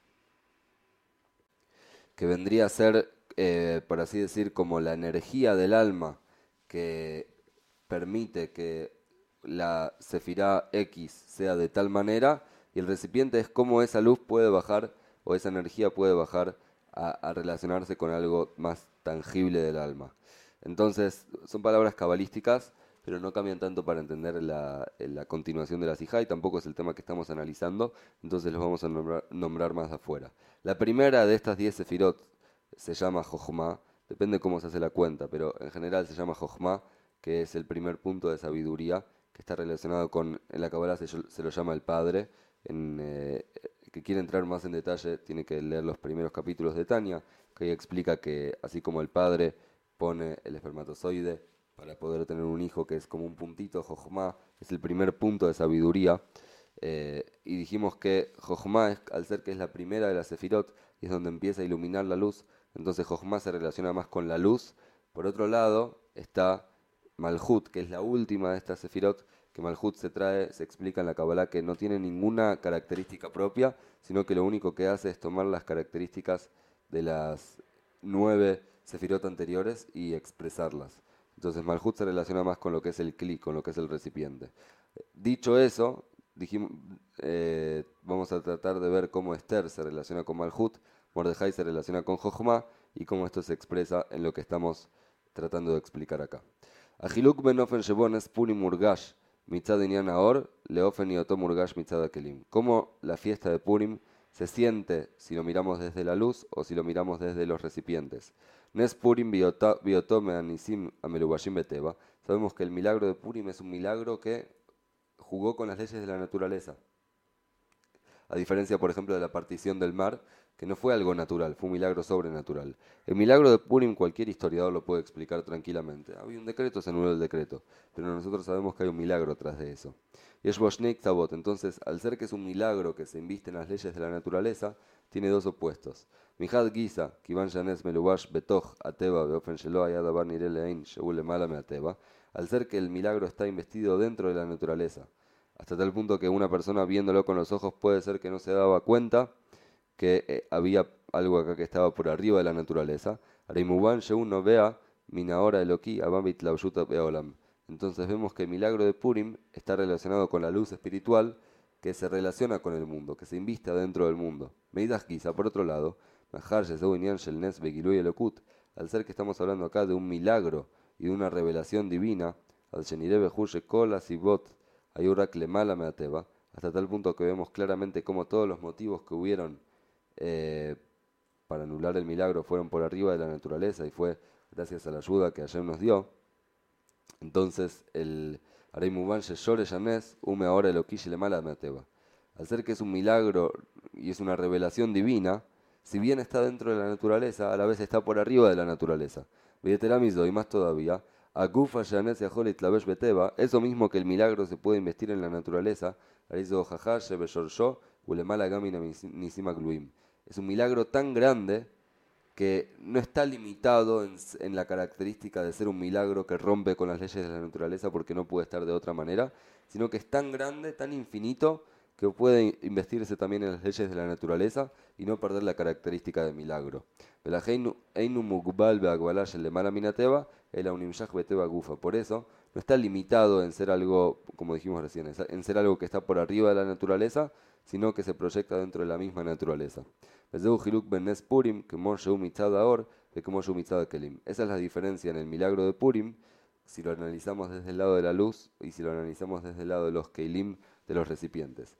que vendría a ser, por así decir, como la energía del alma que permite que la Sefirá X sea de tal manera, y el recipiente es cómo esa luz puede bajar, o esa energía puede bajar a relacionarse con algo más tangible del alma. Entonces, son palabras cabalísticas, pero no cambian tanto para entender la continuación de la Sijá, y tampoco es el tema que estamos analizando, entonces los vamos a nombrar más afuera. La primera de estas 10 sefirot se llama Jochma, depende cómo se hace la cuenta, pero en general se llama Jochma, que es el primer punto de sabiduría, que está relacionado con, en la Kabbalah se lo llama el Padre. Que quiere entrar más en detalle tiene que leer los primeros capítulos de Tania, que ahí explica que así como el Padre pone el espermatozoide para poder tener un hijo, que es como un puntito, Jochma es el primer punto de sabiduría. Y dijimos que Jochma, al ser que es la primera de las sefirot, y es donde empieza a iluminar la luz, entonces Jochma se relaciona más con la luz. Por otro lado está Malhut, que es la última de estas sefirot, que Malhut se explica en la Kabbalah que no tiene ninguna característica propia, sino que lo único que hace es tomar las características de las 9 sefirot anteriores y expresarlas. Entonces Malhut se relaciona más con lo que es el kli, con lo que es el recipiente. Dicho eso, dijimos, vamos a tratar de ver cómo Esther se relaciona con Malhut, Mordejai se relaciona con Jochma y cómo esto se expresa en lo que estamos tratando de explicar acá. Ajiluk ben ofen shebon es purim murgash mitzad inyan aor leofen yoto murgash mitzad akelim. Cómo la fiesta de Purim se siente si lo miramos desde la luz o si lo miramos desde los recipientes. Nes Purim biotome anisim amelubashim beteba. Sabemos que el milagro de Purim es un milagro que jugó con las leyes de la naturaleza. A diferencia, por ejemplo, de la partición del mar, que no fue algo natural, fue un milagro sobrenatural. El milagro de Purim cualquier historiador lo puede explicar tranquilamente. Había un decreto, se anuló el decreto, pero nosotros sabemos que hay un milagro tras de eso. Yesh bo shnei ktzavot, entonces, al ser que es un milagro que se inviste en las leyes de la naturaleza, tiene dos opuestos. Mihad Giza, Kivan Shanes Melubash Betoch Ateba Beofen Shelo Haya Davar Nire Lein Sheul Lemala Me Ateba, al ser que el milagro está investido dentro de la naturaleza, hasta tal punto que una persona viéndolo con los ojos puede ser que no se daba cuenta que había algo acá que estaba por arriba de la naturaleza. Areimuban Sheun no vea Minahora Eloki Abamit Laushuta Beolam. Entonces vemos que el milagro de Purim está relacionado con la luz espiritual que se relaciona con el mundo, que se inviste dentro del mundo. Medidas quizá, por otro lado, al ser que estamos hablando acá de un milagro y de una revelación divina, al hasta tal punto que vemos claramente cómo todos los motivos que hubieron para anular el milagro fueron por arriba de la naturaleza y fue gracias a la ayuda que Hashem nos dio. Entonces el al ser que es un milagro y es una revelación divina, si bien está dentro de la naturaleza, a la vez está por arriba de la naturaleza. Y más todavía, eso mismo que el milagro se puede investir en la naturaleza, es un milagro tan grande que no está limitado en la característica de ser un milagro que rompe con las leyes de la naturaleza porque no puede estar de otra manera, sino que es tan grande, tan infinito, que puede investirse también en las leyes de la naturaleza y no perder la característica de milagro. Por eso, no está limitado en ser algo, como dijimos recién, en ser algo que está por arriba de la naturaleza, sino que se proyecta dentro de la misma naturaleza. Esa es la diferencia en el milagro de Purim, si lo analizamos desde el lado de la luz y si lo analizamos desde el lado de los keilim, de los recipientes.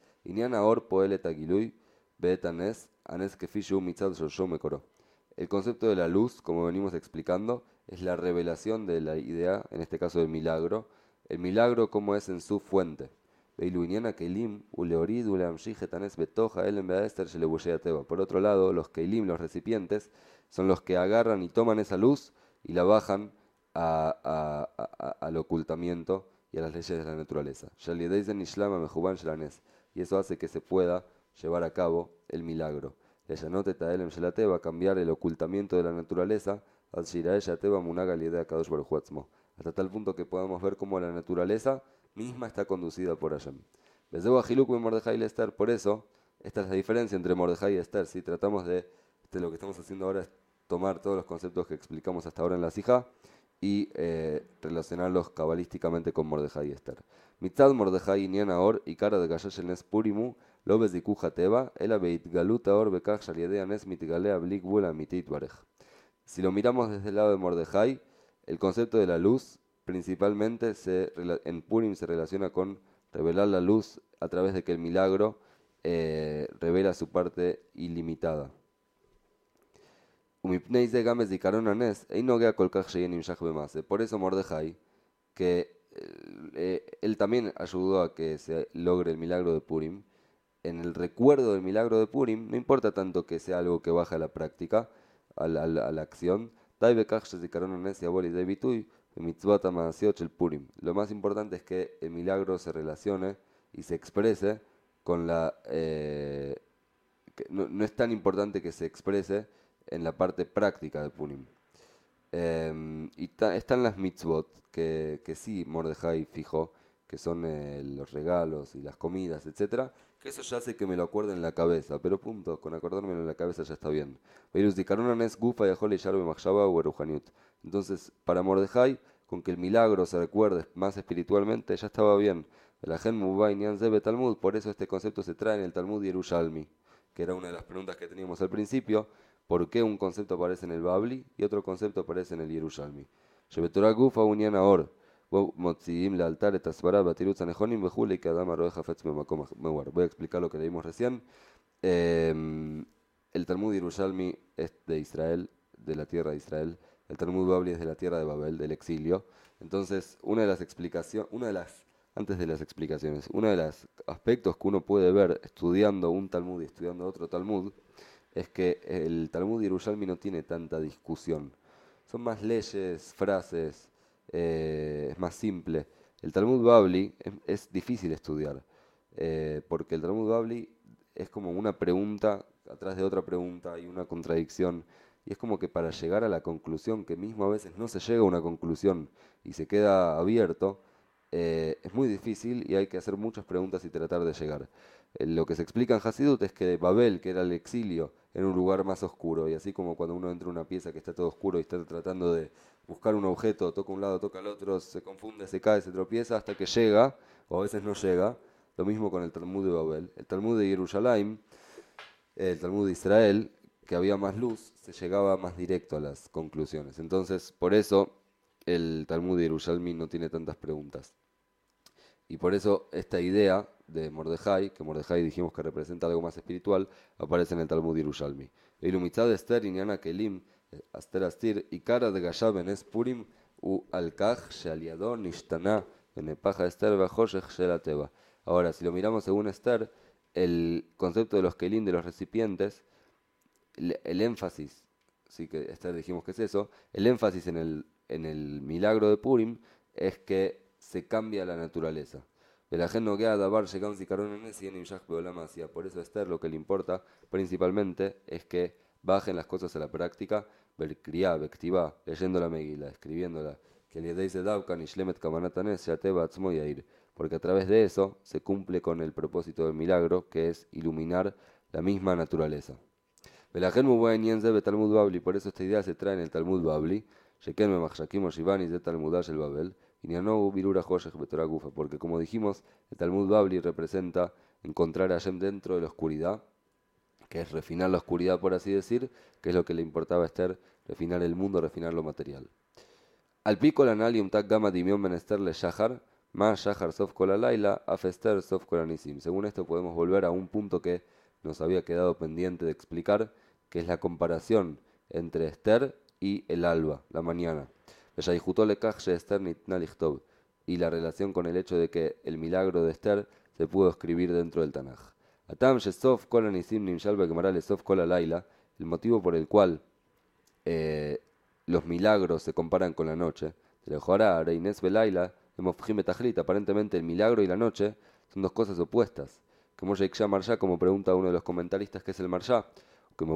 El concepto de la luz, como venimos explicando, es la revelación de la idea, en este caso del milagro. El milagro como es en su fuente. Por otro lado, los keilim, los recipientes, son los que agarran y toman esa luz y la bajan al ocultamiento y a las leyes de la naturaleza. Y eso hace que se pueda llevar a cabo el milagro. Va a cambiar el ocultamiento de la naturaleza hasta tal punto que podamos ver cómo la naturaleza misma está conducida por Hashem. Por eso, esta es la diferencia entre Mordejai y Esther. Si tratamos lo que estamos haciendo ahora es tomar todos los conceptos que explicamos hasta ahora en la Sijá y relacionarlos cabalísticamente con Mordejai y Esther. Mitzad Mordejai Inyan Aor y cara de Gashash el Nes Purimu, Lobes de Kujateva, Ela Beit Galuta Or Bekach Shaliedea Nes Mitgalea Blik Bula Mitit Barej. Si lo miramos desde el lado de Mordejai, el concepto de la luz principalmente en Purim se relaciona con revelar la luz a través de que el milagro revela su parte ilimitada. Por eso Mordejai, que él también ayudó a que se logre el milagro de Purim, en el recuerdo del milagro de Purim, no importa tanto que sea algo que baja a la práctica, a la acción. Lo más importante es que el milagro se relacione y se exprese con no es tan importante que se exprese en la parte práctica de Purim. Están las mitzvot que sí Mordejai fijó, que son los regalos y las comidas, etcétera, que eso ya hace que me lo acuerde en la cabeza, pero punto, con acordármelo en la cabeza ya está bien. Entonces, para Mordejai, con que el milagro se recuerde más espiritualmente, ya estaba bien. El Ajen Mubay Nian Zebe Talmud, por eso este concepto se trae en el Talmud Yerushalmi, que era una de las preguntas que teníamos al principio, ¿por qué un concepto aparece en el Babli y otro concepto aparece en el Yerushalmi? Shebetorah Gufa Unian Aor, מוציאים לאלתר את הסברה והתירוץ הנכונים וכולי, כאדם הרואה חפץ במקום מואר. Voy a explicar lo que leímos recién. El Talmud Yerushalmi es de Israel, de la tierra de Israel. El Talmud Babli es de la tierra de Babel, del exilio. Entonces, antes de las explicaciones, uno de los aspectos que uno puede ver estudiando un Talmud y estudiando otro Talmud, es que el Talmud Yerushalmi no tiene tanta discusión. Son más leyes, frases, es más simple. El Talmud Babli es difícil estudiar, porque el Talmud Babli es como una pregunta atrás de otra pregunta y una contradicción. Y es como que para llegar a la conclusión, que mismo a veces no se llega a una conclusión y se queda abierto, es muy difícil y hay que hacer muchas preguntas y tratar de llegar. Lo que se explica en Hasidut es que Babel, que era el exilio, era un lugar más oscuro. Y así como cuando uno entra en una pieza que está todo oscuro y está tratando de buscar un objeto, toca un lado, toca el otro, se confunde, se cae, se tropieza hasta que llega, o a veces no llega. Lo mismo con el Talmud de Babel. El Talmud de Jerusalén, el Talmud de Israel, que había más luz, se llegaba más directo a las conclusiones. Entonces, por eso el Talmud de Yerushalmi no tiene tantas preguntas. Y por eso esta idea de Mordejai, que Mordejai dijimos que representa algo más espiritual, aparece en el Talmud Yerushalmi. Ilumitzad Esther Inyana Kelim Aster Astir Ikara de Gashab en Purim u Alkach Shealiado Nishtana en Epaja Esther Bajoshech Shelateva. Ahora, si lo miramos según Esther, el concepto de los Kelim, de los recipientes, el énfasis, sí que Esther dijimos que es eso, el énfasis en el milagro de Purim es que se cambia la naturaleza. Por eso Esther lo que le importa principalmente es que bajen las cosas a la práctica, leyendo la Megila, escribiéndola, porque a través de eso se cumple con el propósito del milagro, que es iluminar la misma naturaleza. Por eso esta idea se trae en el Talmud Babli, porque como dijimos, el Talmud Babli representa encontrar a Hashem dentro de la oscuridad, que es refinar la oscuridad, por así decir, que es lo que le importaba a Esther, refinar el mundo, refinar lo material. Al pico la nalium tak gama dimion ben Esther le shahar, ma shahar sof kol alayla, af Esther sof kol anisim. Según esto podemos volver a un punto que nos había quedado pendiente de explicar, que es la comparación entre Esther y el alba, la mañana. Y la relación con el hecho de que el milagro de Esther se pudo escribir dentro del Tanaj. El motivo por el cual los milagros se comparan con la noche. Aparentemente el milagro y la noche son dos cosas opuestas. Como Sheikh Marsha, como pregunta uno de los comentaristas que es el Marsha, como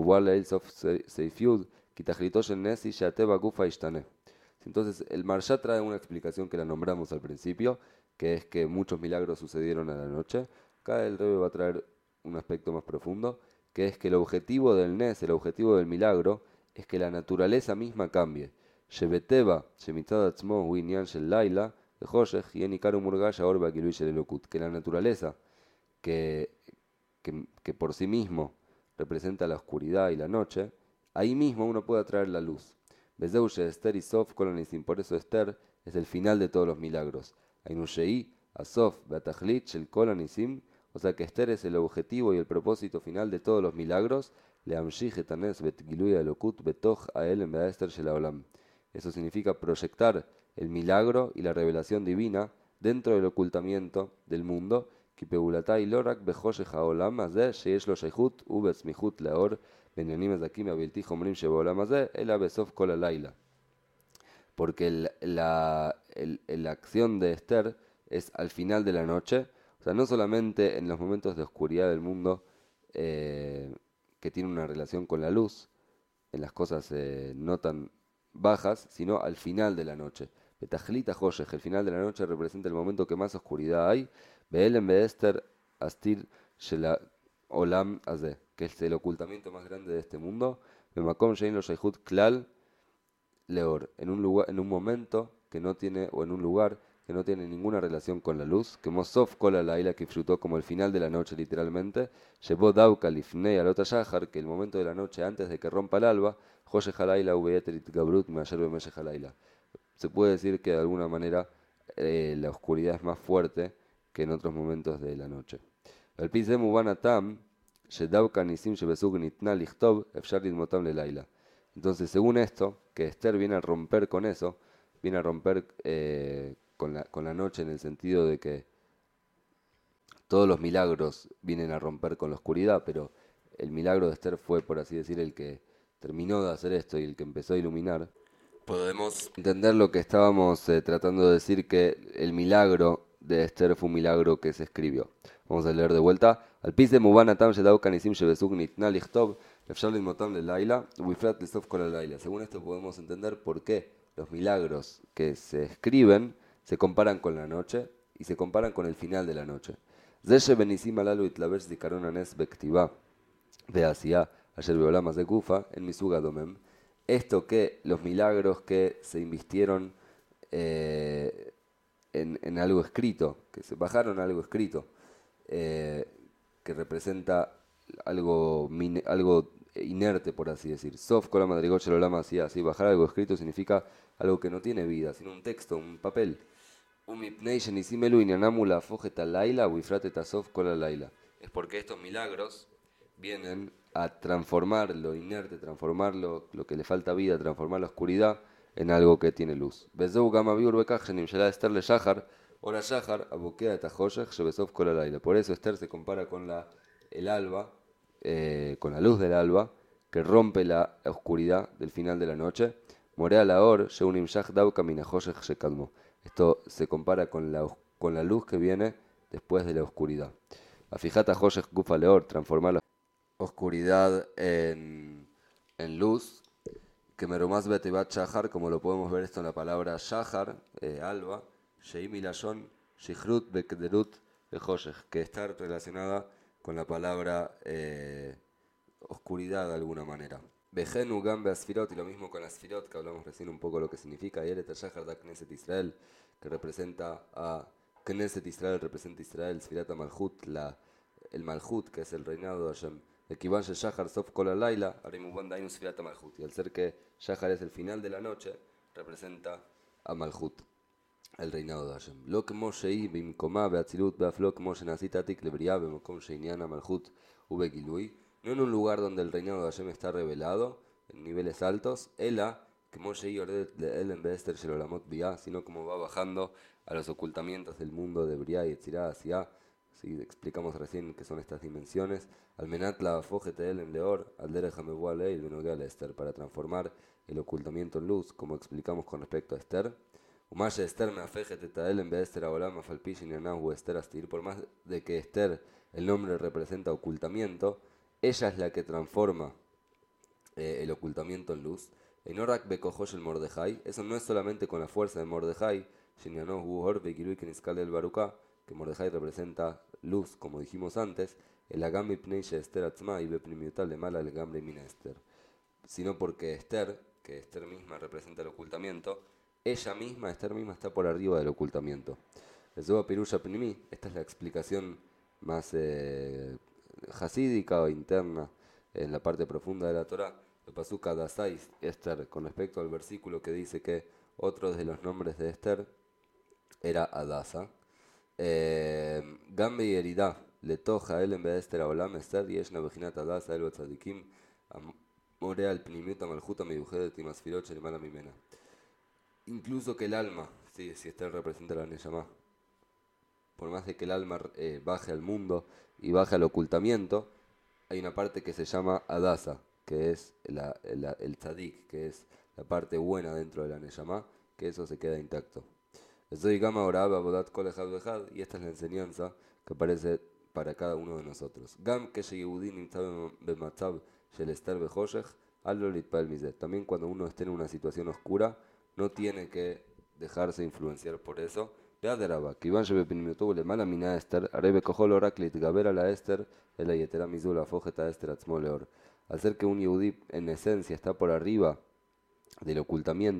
entonces el Marsha trae una explicación que la nombramos al principio, que es que muchos milagros sucedieron a la noche. Acá el Rebbe va a traer un aspecto más profundo, que es que el objetivo del Nes, el objetivo del milagro, es que la naturaleza misma cambie. Que la naturaleza, que por sí mismo representa la oscuridad y la noche, ahí mismo uno puede atraer la luz. Esther y Sof Kolanisim, por eso Esther es el final de todos los milagros. Ainushei, Asof, Betachlit, Shel Kolanisim, o sea que Esther es el objetivo y el propósito final de todos los milagros. Eso significa proyectar el milagro y la revelación divina dentro del ocultamiento del mundo. Porque la acción de Esther es al final de la noche, o sea, no solamente en los momentos de oscuridad del mundo, que tiene una relación con la luz, en las cosas no tan bajas, sino al final de la noche. Betajlita Hoshech, el final de la noche representa el momento que más oscuridad hay. Be'elem Be'ester Astir Shela Olam Azeh, que es el ocultamiento más grande de este mundo. Bemakom Shein Lo Shayhut Klal Leor, en un momento que no tiene, o en un lugar que no tiene ninguna relación con la luz, que Mosof Kola Laila, que disfrutó como el final de la noche literalmente, llevó Dauka Lifnei Alota Yahar, que el momento de la noche antes de que rompa el alba, Joshe Halaila Ubeyeterit Gabrut Mayer Bemeshe Halaila. Se puede decir que de alguna manera la oscuridad es más fuerte que en otros momentos de la noche. El Pizem Ubanatam, Shedauka Nisim Shebesug Nitna Lichtov, Efshar Lidmotam Lelaila. Entonces, según esto, que Esther viene a romper con eso, viene a romper con la noche en el sentido de que todos los milagros vienen a romper con la oscuridad, pero el milagro de Esther fue, por así decir, el que terminó de hacer esto y el que empezó a iluminar. Podemos entender lo que estábamos tratando de decir, que el milagro de Esther fue un milagro que se escribió. Vamos a leer de vuelta. Al pis de Mubana Tam Shedau Kanisim Shebesug Nitna Lichtov Efshar Lidmotam Lelaila Wifrat Listof Kol Laila. Según esto podemos entender por qué los milagros que se escriben se comparan con la noche y se comparan con el final de la noche. Zeshe Benisim Alalu Itlavesh Zikaron Anes Bektiva Veasia Ayer Beolamas de Gufa en Misuga Domem. Esto que los milagros que se invistieron en algo escrito, que se bajaron a algo escrito, que representa algo inerte, por así decir. Sof con la madrigoche lo lama así, bajar algo escrito significa algo que no tiene vida, sino un texto, un papel. Es porque estos milagros vienen a transformar lo inerte, transformar lo que le falta vida, transformar la oscuridad en algo que tiene luz. Por eso Esther se compara con el alba, con la luz del alba, que rompe la oscuridad del final de la noche. Esto se compara con la luz que viene después de la oscuridad. Afijata Hoshech Gufa Leor, transformar la oscuridad en luz, que Merumaz Betebat Shahar, como lo podemos ver esto en la palabra Shahar, alba, Sheim Ilashon, Shichrut Bekderut Hoshech, que está relacionada con la palabra oscuridad de alguna manera. Bejenu Gambe Asfirot, y lo mismo con Asfirot, que hablamos recién un poco de lo que significa. Yeret Shahar da Knesset Israel, que representa a Knesset Israel, representa Israel, Sfirat Malhut, el Malhut, que es el reinado de Hashem. Ekivan Shahar Sof Kol Laila, Arimuban Dainu Sfirat Malhut. Y al ser que Shahar es el final de la noche, representa a Malhut, el reinado de Hashem. Lo que Moshei Bimkomá Beatzilut Beaflok Moshe Nasitatik Lebria Bemokom Sheiniana Malhut Ubegilui. No en un lugar donde el reinado de Hashem está revelado en niveles altos, Ela, que Moshei Ordet Elen Beester Shelolamot Bia, sino como va bajando a los ocultamientos del mundo de Bria y Etzirá hacia. Sí, explicamos recién que son estas dimensiones. Almenat la Fojete Elen Leor, Aldere Jamebuale y Benogal Esther, para transformar el ocultamiento en luz, como explicamos con respecto a Esther. Umaya Esther me afejete Taelen Beester Aolam Afalpishin Yanahu Esther Astir, por más de que Esther, el nombre representa ocultamiento, ella es la que transforma el ocultamiento en luz. Enorak Bekojosh el Mordejai, eso no es solamente con la fuerza de Mordejai, Shinyanohu Hor Bekiruik Niskal el Baruká, que Mordejai representa luz, como dijimos antes, el Agami Pneisha Esther Atzma y Bepnimiutal de Mala el Gambre Mina Esther, sino porque Esther, que Esther misma representa el ocultamiento, Esther misma está por arriba del ocultamiento. Ezoba Pirusha Pnimi, esta es la explicación más hasídica o interna en la parte profunda de la Torah. El Pasuk Adasai Esther, con respecto al versículo que dice que otro de los nombres de Esther era Adasa. Gambe y Eridá, Letoja, Elen Beester Aolam Esther, Yeshna Bejinat Adasa, El Tzadikim, Morea el Pnimiuta Maljuta Meyujedet y Masfirot Shelimala Mimena. Incluso que el alma, si Esther representa la Neyamá, por más de que el alma baje al mundo y baje al ocultamiento, hay una parte que se llama Adasa, que es el tzadik, que es la parte buena dentro de la Neyamá, que eso se queda intacto. Estoy Gama Oraba Bodat Kol Ejad Vejad, y esta es la enseñanza que aparece para cada uno de nosotros. Gam que Yehudi Nimtza Bematzab Shel Esther Bejoshech, Allo Litpal Mizet. También cuando uno esté en una situación oscura, no tiene que dejarse influenciar por eso. Beaderaba, que Iván Shebe Pinimiutu le mala mina Esther, Arebe Kohol Oraklit Gabera la Esther, el Ayetera Mizula Fojeta Esther Atzmoleor. Al ser que un Yehudi en esencia está por arriba del ocultamiento,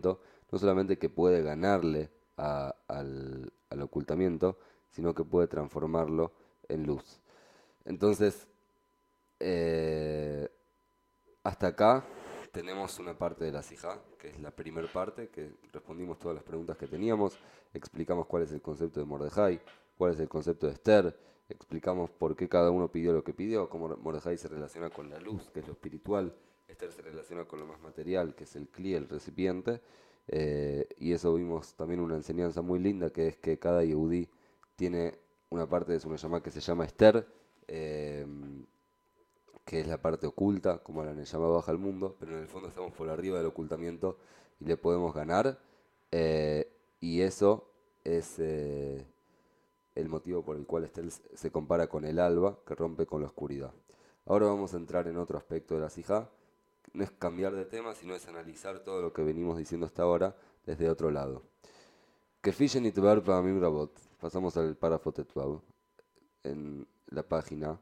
no solamente que puede ganarle al ocultamiento, sino que puede transformarlo en luz. Entonces, eh, hasta acá tenemos una parte de la Sijá, que es la primera parte, que respondimos todas las preguntas que teníamos, explicamos cuál es el concepto de Mordejai, cuál es el concepto de Esther, explicamos por qué cada uno pidió lo que pidió, cómo Mordejai se relaciona con la luz, que es lo espiritual, Esther se relaciona con lo más material, que es el cli, el recipiente, y eso vimos también una enseñanza muy linda, que es que cada Yehudí tiene una parte de su Neshama que se llama Esther, eh, que es la parte oculta, como la Neshama baja al mundo, pero en el fondo estamos por arriba del ocultamiento y le podemos ganar, y eso es el motivo por el cual Estel se compara con el alba, que rompe con la oscuridad. Ahora vamos a entrar en otro aspecto de la Sijá. No es cambiar de tema, sino es analizar todo lo que venimos diciendo hasta ahora desde otro lado. Kefishen itbar pa'amim rabot. Pasamos al párrafo Tetvav en la página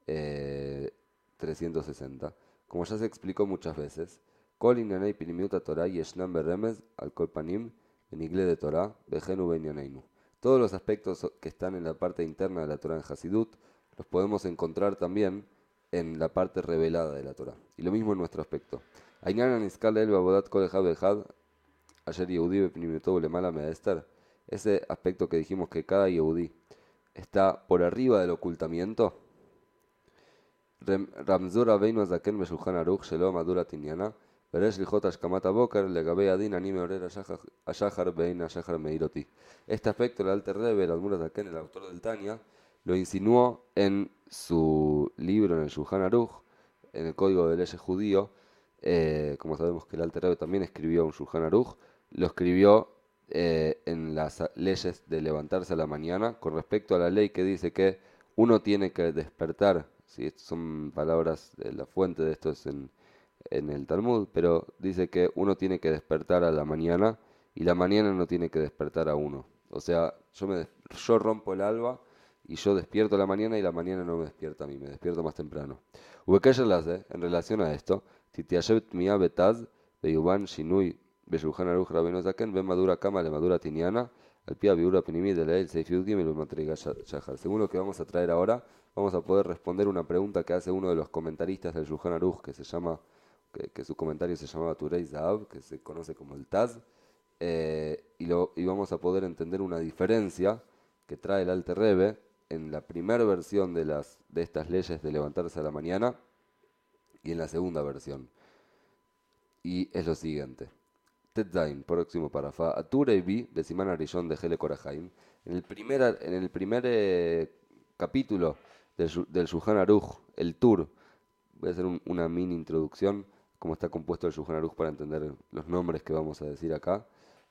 360. Como ya se explicó muchas veces, Kol inyanei pinimiut Torah yeshnam beremez al kol panim benigle de Torah bejenu benyaneinu. Todos los aspectos que están en la parte interna de la Torah en Hasidut los podemos encontrar también en la parte revelada de la Torah. Y lo mismo en nuestro aspecto. Ainyan niskal el babodat kol echad ve'echad ayer Yehudí bepnimiuto ulemala me'ester. Ese aspecto que dijimos que cada Yehudí está por arriba del ocultamiento. Ramzur Aveinu Azaken Beshulchan Aruch Shelo Madura Tinyana Beresh Lichot Ashkamat Aboker Legabei Adin Ani Meorer Ashachar Bein Ashachar Meiroti. Este aspecto el Alter Rebbe, el Admur Azaken, el autor del Tanya, lo insinuó en su libro, en el Shulchan Aruch, en el Código de Leyes Judío. Como sabemos que el Alter Rebbe también escribió un Shulchan Aruch, lo escribió en las leyes de levantarse a la mañana, con respecto a la ley que dice que uno tiene que despertar. Sí, estas son palabras, la fuente de esto es en el Talmud, pero dice que uno tiene que despertar a la mañana y la mañana no tiene que despertar a uno. O sea, yo rompo el alba y yo despierto a la mañana y la mañana no me despierta a mí, me despierto más temprano. En relación a esto, Titiashev Mia Betaz, Beyuban Shinui, Beshulchan Aruch Rabbeinu Zaken, Ben Madura Kama, Le Madura Tiniana, Al Pia Biura Pinimi de Leil, Seif Yud Gimel, Matriga Shahar. Según lo que vamos a traer ahora, vamos a poder responder una pregunta que hace uno de los comentaristas del Shulchan Aruch, que su comentario se llamaba Turei Zahav, que se conoce como el Taz, y vamos a poder entender una diferencia que trae el Alter Rebbe en la primera versión de estas leyes de levantarse a la mañana y en la segunda versión. Y es lo siguiente. Tetzain, próximo párrafo. Atureibi, de Simán Arishon de Hele Korahaim. En el primer capítulo del Shulchan Aruch, el Tur, voy a hacer una mini introducción, cómo está compuesto el Shulchan Aruch para entender los nombres que vamos a decir acá.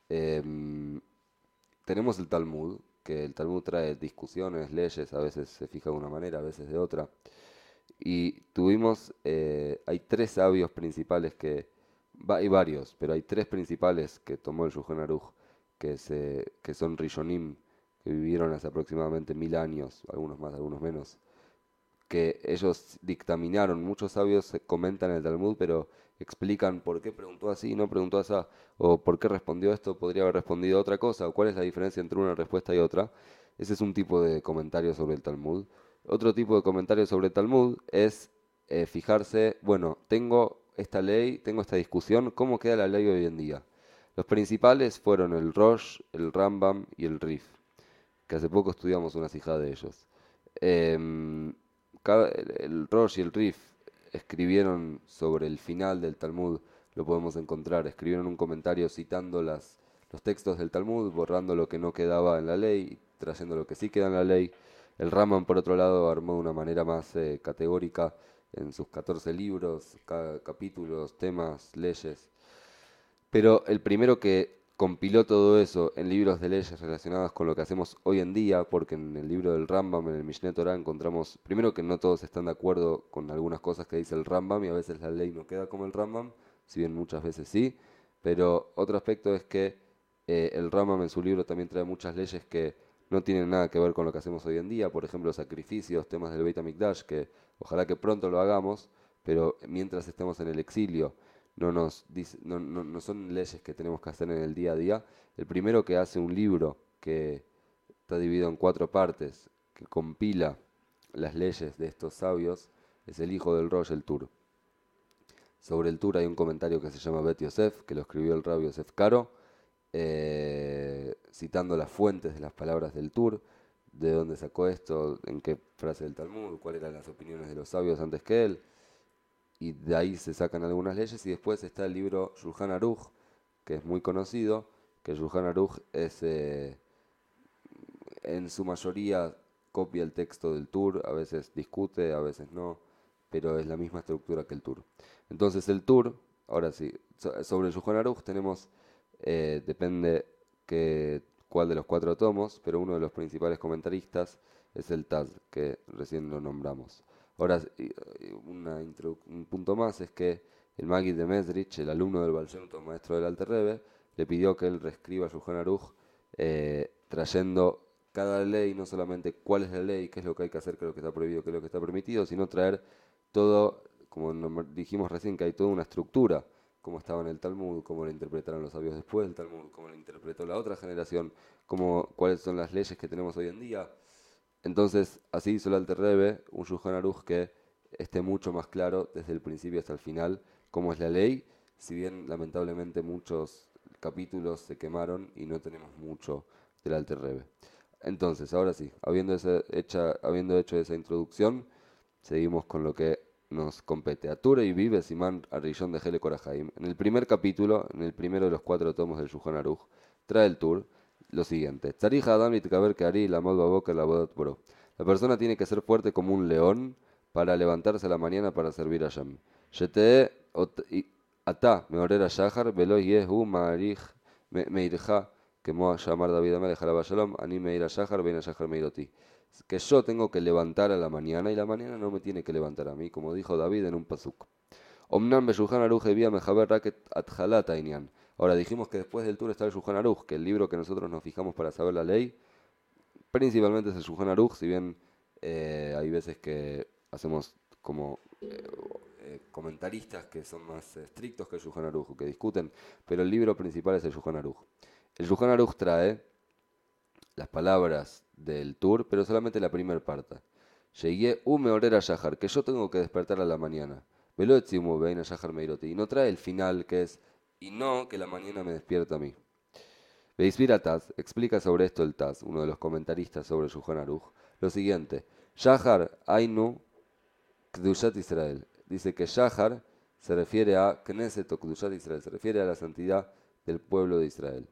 Tenemos el Talmud, que el Talmud trae discusiones, leyes, a veces se fija de una manera, a veces de otra. Y hay tres sabios principales hay varios, pero hay tres principales que tomó el Shulchan Aruch, que son Rishonim, que vivieron hace aproximadamente 1000 años, algunos más, algunos menos, que ellos dictaminaron. Muchos sabios comentan el Talmud, pero explican por qué preguntó así y no preguntó así, o por qué respondió esto, podría haber respondido otra cosa, o cuál es la diferencia entre una respuesta y otra. Ese es un tipo de comentario sobre el Talmud. Otro tipo de comentario sobre el Talmud es fijarse, bueno, tengo esta ley, tengo esta discusión, ¿cómo queda la ley hoy en día? Los principales fueron el Rosh, el Rambam y el Rif, que hace poco estudiamos una sijá de ellos. Em, el Rosh y el Rif escribieron sobre el final del Talmud, lo podemos encontrar, escribieron un comentario citando los textos del Talmud, borrando lo que no quedaba en la ley, trayendo lo que sí queda en la ley. El Rambam, por otro lado, armó de una manera más categórica en sus 14 libros, capítulos, temas, leyes. Pero el primero que compiló todo eso en libros de leyes relacionadas con lo que hacemos hoy en día, porque en el libro del Rambam, en el Mishneh Torah, encontramos, primero que no todos están de acuerdo con algunas cosas que dice el Rambam, y a veces la ley no queda como el Rambam, si bien muchas veces sí, pero otro aspecto es que el Rambam en su libro también trae muchas leyes que no tienen nada que ver con lo que hacemos hoy en día, por ejemplo, sacrificios, temas del Beit HaMikdash, que ojalá que pronto lo hagamos, pero mientras estemos en el exilio, no son leyes que tenemos que hacer en el día a día. El primero que hace un libro que está dividido en 4 partes, que compila las leyes de estos sabios, es el hijo del Rosh, el Tur. Sobre el Tur hay un comentario que se llama Bet Yosef, que lo escribió el rabbi Yosef Caro, citando las fuentes de las palabras del Tur, de dónde sacó esto, en qué frase del Talmud, cuáles eran las opiniones de los sabios antes que él, y de ahí se sacan algunas leyes, y después está el libro Shulchan Aruch, que es muy conocido, que Shulchan Aruch es, en su mayoría copia el texto del Tur, a veces discute, a veces no, pero es la misma estructura que el Tur. Entonces el Tur, ahora sí, sobre el Shulchan Aruch tenemos, depende cuál de los 4 tomos, pero uno de los principales comentaristas es el Taz, que recién lo nombramos. Ahora, un punto más es que el Maggid de Mesrich, el alumno del Baal Shem Tov, maestro del Alter Rebbe, le pidió que él reescriba el Shulchan Aruch, trayendo cada ley, no solamente cuál es la ley, qué es lo que hay que hacer, qué es lo que está prohibido, qué es lo que está permitido, sino traer todo, como dijimos recién, que hay toda una estructura, cómo estaba en el Talmud, cómo lo interpretaron los sabios después del Talmud, cómo lo interpretó la otra generación, cuáles son las leyes que tenemos hoy en día. Entonces, así hizo el Alter Rebbe, un Shulchan Aruch que esté mucho más claro desde el principio hasta el final cómo es la ley, si bien lamentablemente muchos capítulos se quemaron y no tenemos mucho del Alter Rebbe. Entonces, ahora sí, habiendo hecho esa introducción, seguimos con lo que nos compete. Ature y vive Simán Arillón de Hele Korahaim. En el primer capítulo, en el primero de los 4 tomos del Shulchan Aruch, trae el Tur lo siguiente. Tzarich Adam Litkaber Keari Lamod Baboker Labodot Bro. La persona tiene que ser fuerte como un león para levantarse a la mañana para servir a Yam. Shetee Ata Meorera Shahar Velo Yehu Ma'arich Meirja que Moa llamar David Amelech Alaba Shalom, Ani Meir Shahar, Ven Shahar Meiroti. Que yo tengo que levantar a la mañana y la mañana no me tiene que levantar a mí, como dijo David en un pasuk. Omnam be Shulchan Aruch evia mejaber raket atjalat ainian. Ahora dijimos que después del Tur está el Shulchan Aruch, que el libro que nosotros nos fijamos para saber la ley, principalmente es el Shulchan Aruch, si bien hay veces que hacemos como comentaristas que son más estrictos que el Shulchan Aruch, que discuten, pero el libro principal es el Shulchan Aruch. El Shulchan Aruch trae las palabras del Tur, pero solamente la primera parte. Llegué meorera Shahar, que yo tengo que despertar a la mañana. Velo etzimu veina Shahar meiroti. Y no trae el final que es, y no que la mañana me despierta a mí. Beisbir Taz explica sobre esto el Taz, uno de los comentaristas sobre Shulchan Aruch, lo siguiente. Shahar Ainu Kdushat Israel. Dice que Shahar se refiere a Knesset o Kdushat Israel, se refiere a la santidad del pueblo de Israel.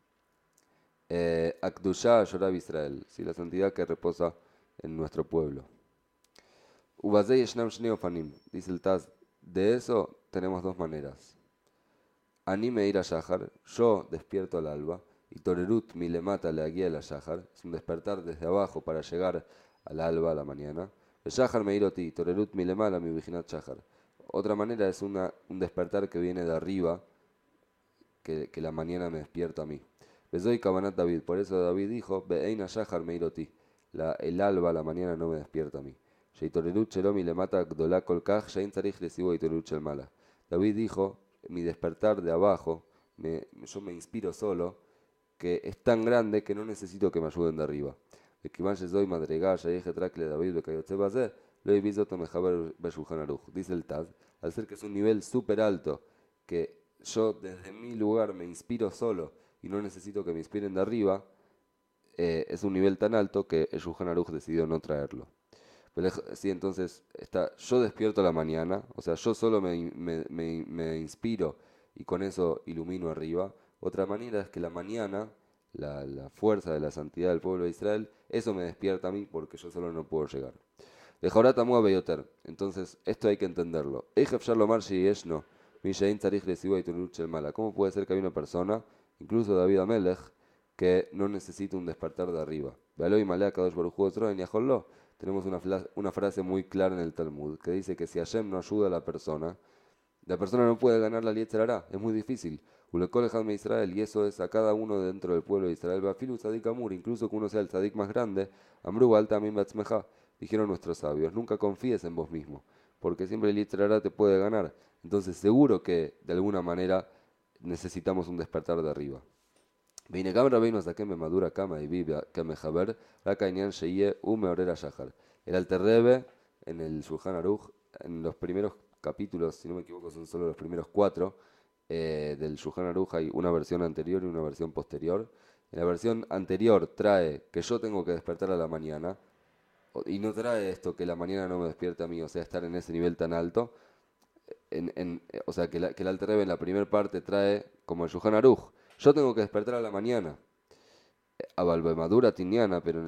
Akdusha Yorab Israel, ¿sí? La santidad que reposa en nuestro pueblo. Ubazei Shnam Shnei Ofanim, dice el Taz, de eso tenemos 2 maneras. Anime ir a Shahar, yo despierto al alba, y Torerut Milemata le guía la Shahar, es un despertar desde abajo para llegar al alba, a la mañana. Shahar Meiroti, Torerut Milemala mi Viginat Shahar. Otra manera es un despertar que viene de arriba, que la mañana me despierta a mí. Besoy Kabanat David, por eso David dijo, Beeina Shahar Meiroti, el alba, la mañana no me despierta a mí. Sheitorerut Shelomi le mata Gdolá Kolkach, Shein Tzarich Lesibo Itorerut Shelmala. David dijo, mi despertar de abajo, yo me inspiro solo, que es tan grande que no necesito que me ayuden de arriba. Dice el Taz, al ser que es un nivel súper alto, que yo desde mi lugar me inspiro solo y no necesito que me inspiren de arriba, es un nivel tan alto que el Shulchan Aruch decidió no traerlo. Pero sí, entonces yo despierto a la mañana, o sea, yo solo me inspiro y con eso ilumino arriba. Otra manera es que la mañana, la fuerza de la santidad del pueblo de Israel, eso me despierta a mí porque yo solo no puedo llegar. Dejorat Amua Beyoter. Entonces, esto hay que entenderlo. ¿Cómo puede ser que hay una persona, incluso David Amelech, que no necesita un despertar de arriba? Tenemos una frase muy clara en el Talmud que dice que si Hashem no ayuda a la persona no puede ganar la Yetzer Hará, es muy difícil. Israel, y eso es a cada uno dentro del pueblo de Israel. Incluso que uno sea el tzadik más grande, Amru Alta Amim Batzmeja, dijeron nuestros sabios, nunca confíes en vos mismo, porque siempre el Yetzer Hará te puede ganar. Entonces seguro que de alguna manera necesitamos un despertar de arriba. והנה גם רבינו הזקן במהדורה קמא הביא כמחבר רק העניין שיהיה הוא מעורר השחר. El Alter Rebbe en el Shulchan Aruch, en los primeros capítulos, si no me equivoco son solo los primeros 4 del Shulchan Aruch, hay una versión anterior y una versión posterior. En la versión anterior trae que yo tengo que despertar a la mañana, y no trae esto que la mañana no me despierte a mí, o sea, estar en ese nivel tan alto. O sea, que el Alter Rebbe en la primera parte trae como el Shulchan Aruch, yo tengo que despertar a la mañana, a Balbemadura Tiniana, pero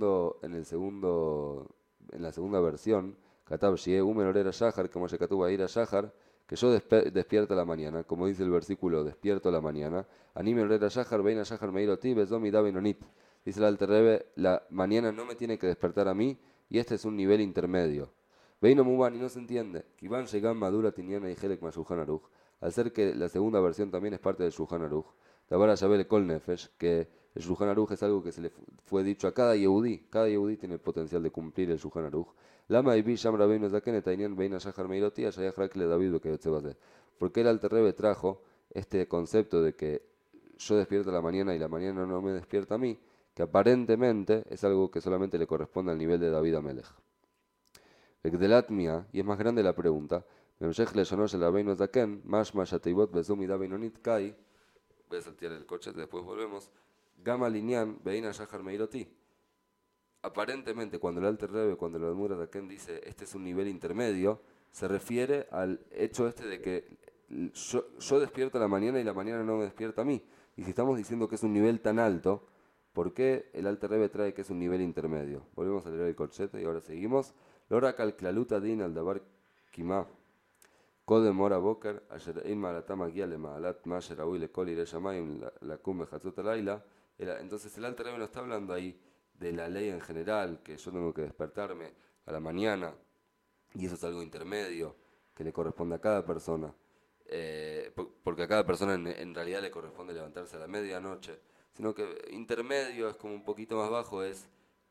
en la segunda versión, Katab Shie Umer Orera Shahar, como se Katuba Ir a Shahar, que yo despierto a la mañana, como dice el versículo, despierto a la mañana, Anime Orera Shahar, Veina Shahar Meiroti, Bezomi Da Benonit. Dice el Alter Rebbe, la mañana no me tiene que despertar a mí, y este es un nivel intermedio. Veino Muban y no se entiende. Kivan Shegan Madura Tiniana y Helek Mashuhan Aruch, al ser que la segunda versión también es parte del Shulchan Aruch. Tabara Yabel Kol Nefesh, que el Shulchan Aruch es algo que se le fue dicho a cada Yehudí. Cada Yehudí tiene el potencial de cumplir el Shulchan Aruch. Lama Ibi Sham Rabbeinu Zaken Etainian Beina Shahar Meiroti Ashayach Rakle David que se va a hacer. Porque el Alter Rebbe trajo este concepto de que yo despierto a la mañana y la mañana no me despierta a mí, que aparentemente es algo que solamente le corresponde al nivel de David Amelech. Egdelat Mia, y es más grande la pregunta, Memshech Leshonosh el Rabbeinu Zaken, Mashma Shateibot Bezumi Da Benonit Kai. Voy a saltear el coche, después volvemos. Gama Linyan, Beina Shahar Meiroti. Aparentemente, cuando el Alter Rebbe, cuando el Admur Zaken dice este es un nivel intermedio, se refiere al hecho este de que yo despierto a la mañana y la mañana no me despierta a mí. Y si estamos diciendo que es un nivel tan alto, ¿por qué el Alter Rebbe trae que es un nivel intermedio? Volvemos a leer el corchete y ahora seguimos. Lora Kalklaluta Din al Dabar Kima. קודם אור הבוקר, אשר אין מעלתה מגיע למעלת מה שראוי לכל ירא שמיים לקום בחצות הלילה. Entonces el Alter Rebbe no está hablando ahí de la ley en general, que yo tengo que despertarme a la mañana, y eso es algo intermedio, que le corresponde a cada persona, porque a cada persona en realidad le corresponde levantarse a la medianoche, sino que intermedio es como un poquito más bajo, es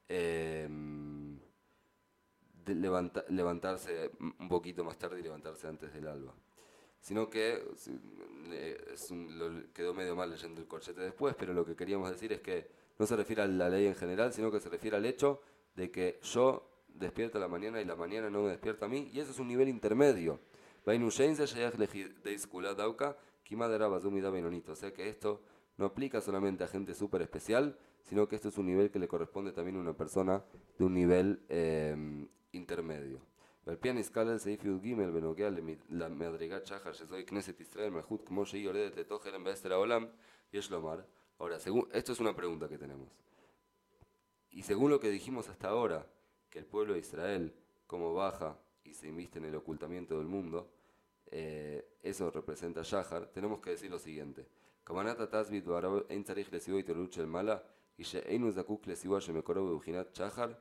levantarse un poquito más tarde y levantarse antes del alba. Sino que quedó medio mal leyendo el corchete después, pero lo que queríamos decir es que no se refiere a la ley en general, sino que se refiere al hecho de que yo despierto a la mañana y la mañana no me despierta a mí, y eso es un nivel intermedio. O sea que esto no aplica solamente a gente súper especial, sino que esto es un nivel que le corresponde también a una persona de un nivel intermedio. ועל פי הנזכר לסעיף י"ג בנוגע למדרגת שחר שזוהי כנסת ישראל מלכות כמו שהיא יורדת לתוך הלם בהסתר העולם, יש לומר. Ahora, esto es una pregunta que tenemos. Y según lo que dijimos hasta ahora, que el pueblo de Israel, como baja y se inviste en el ocultamiento del mundo, eso representa Shahar, tenemos que decir lo siguiente. Kamanata tasbit barab ein tzarich lesivo itoluch el mala y she'einu zakuk lesivo shemekoro bebujinat Shahar.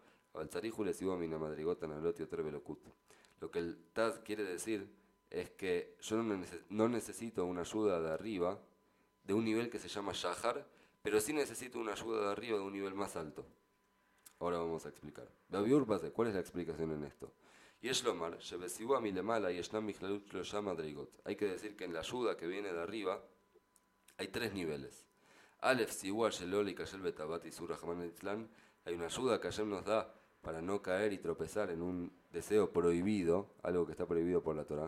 Lo que el Taz quiere decir es que yo no necesito una ayuda de arriba, de un nivel que se llama Shahar, pero sí necesito una ayuda de arriba de un nivel más alto. Ahora vamos a explicar. ¿Cuál es la explicación en esto? Hay que decir que en la ayuda que viene de arriba hay 3 niveles. Hay una ayuda que Hashem nos da para no caer y tropezar en un deseo prohibido, algo que está prohibido por la Torah.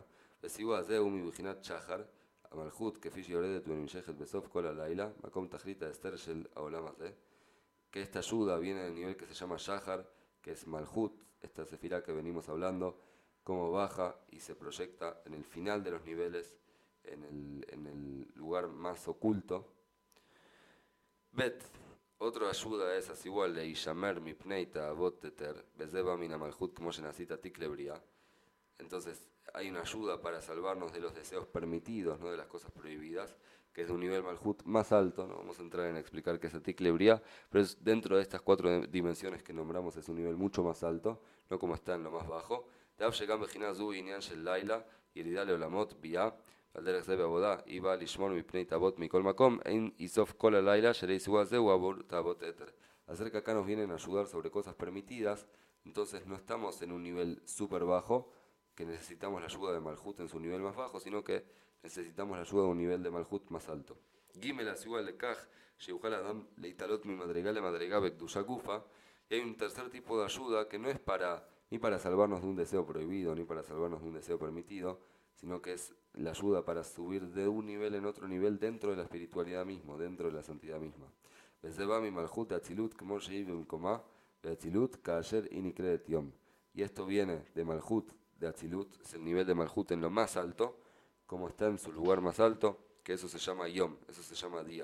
Que esta ayuda viene del nivel que se llama Shahar, que es Malhut, esta sefirá que venimos hablando, cómo baja y se proyecta en el final de los niveles, en el lugar más oculto. Bet. Otra ayuda es así igual de Ishamer Mipneita Boteter Bezeba Mina Malhut como Shenasita Tiklebria. Entonces hay una ayuda para salvarnos de los deseos permitidos, no de las cosas prohibidas, que es de un nivel Malhut más alto. No vamos a entrar en explicar qué es Tiklebria, pero es dentro de estas 4 dimensiones que nombramos, es un nivel mucho más alto, no como está en lo más bajo. Dav Shegam Bejina Zu Inyan Shel Laila Yeridale Olamot Bia. על זה בעבודה, היא באה לשמור מפני תאוות מכל מקום, אין יסוף כל הלילה שלייסו הזה הוא עבור תאוות אתר. Hacer que acá nos vienen a ayudar sobre cosas permitidas, entonces no estamos en un nivel súper bajo, que necesitamos la ayuda de Malhut en su nivel más bajo, sino que necesitamos la ayuda de un nivel de Malhut más alto. Gimel Asiúa Lekaj, Sheuhal Adam Leitalot mi madrigale madrigabek dushagufa. Y hay un tercer tipo de ayuda que no es ni para salvarnos de un deseo prohibido, ni para salvarnos de un deseo permitido, sino que es la ayuda para subir de un nivel en otro nivel dentro de la espiritualidad mismo, dentro de la santidad misma. Mi Malhut Atzilut Kmol Sheib Koma, Atzilut Kaasher Inikreet Yom. Y esto viene de Malhut, de Atzilut, es el nivel de Malhut en lo más alto, como está en su lugar más alto, que eso se llama Yom, eso se llama día.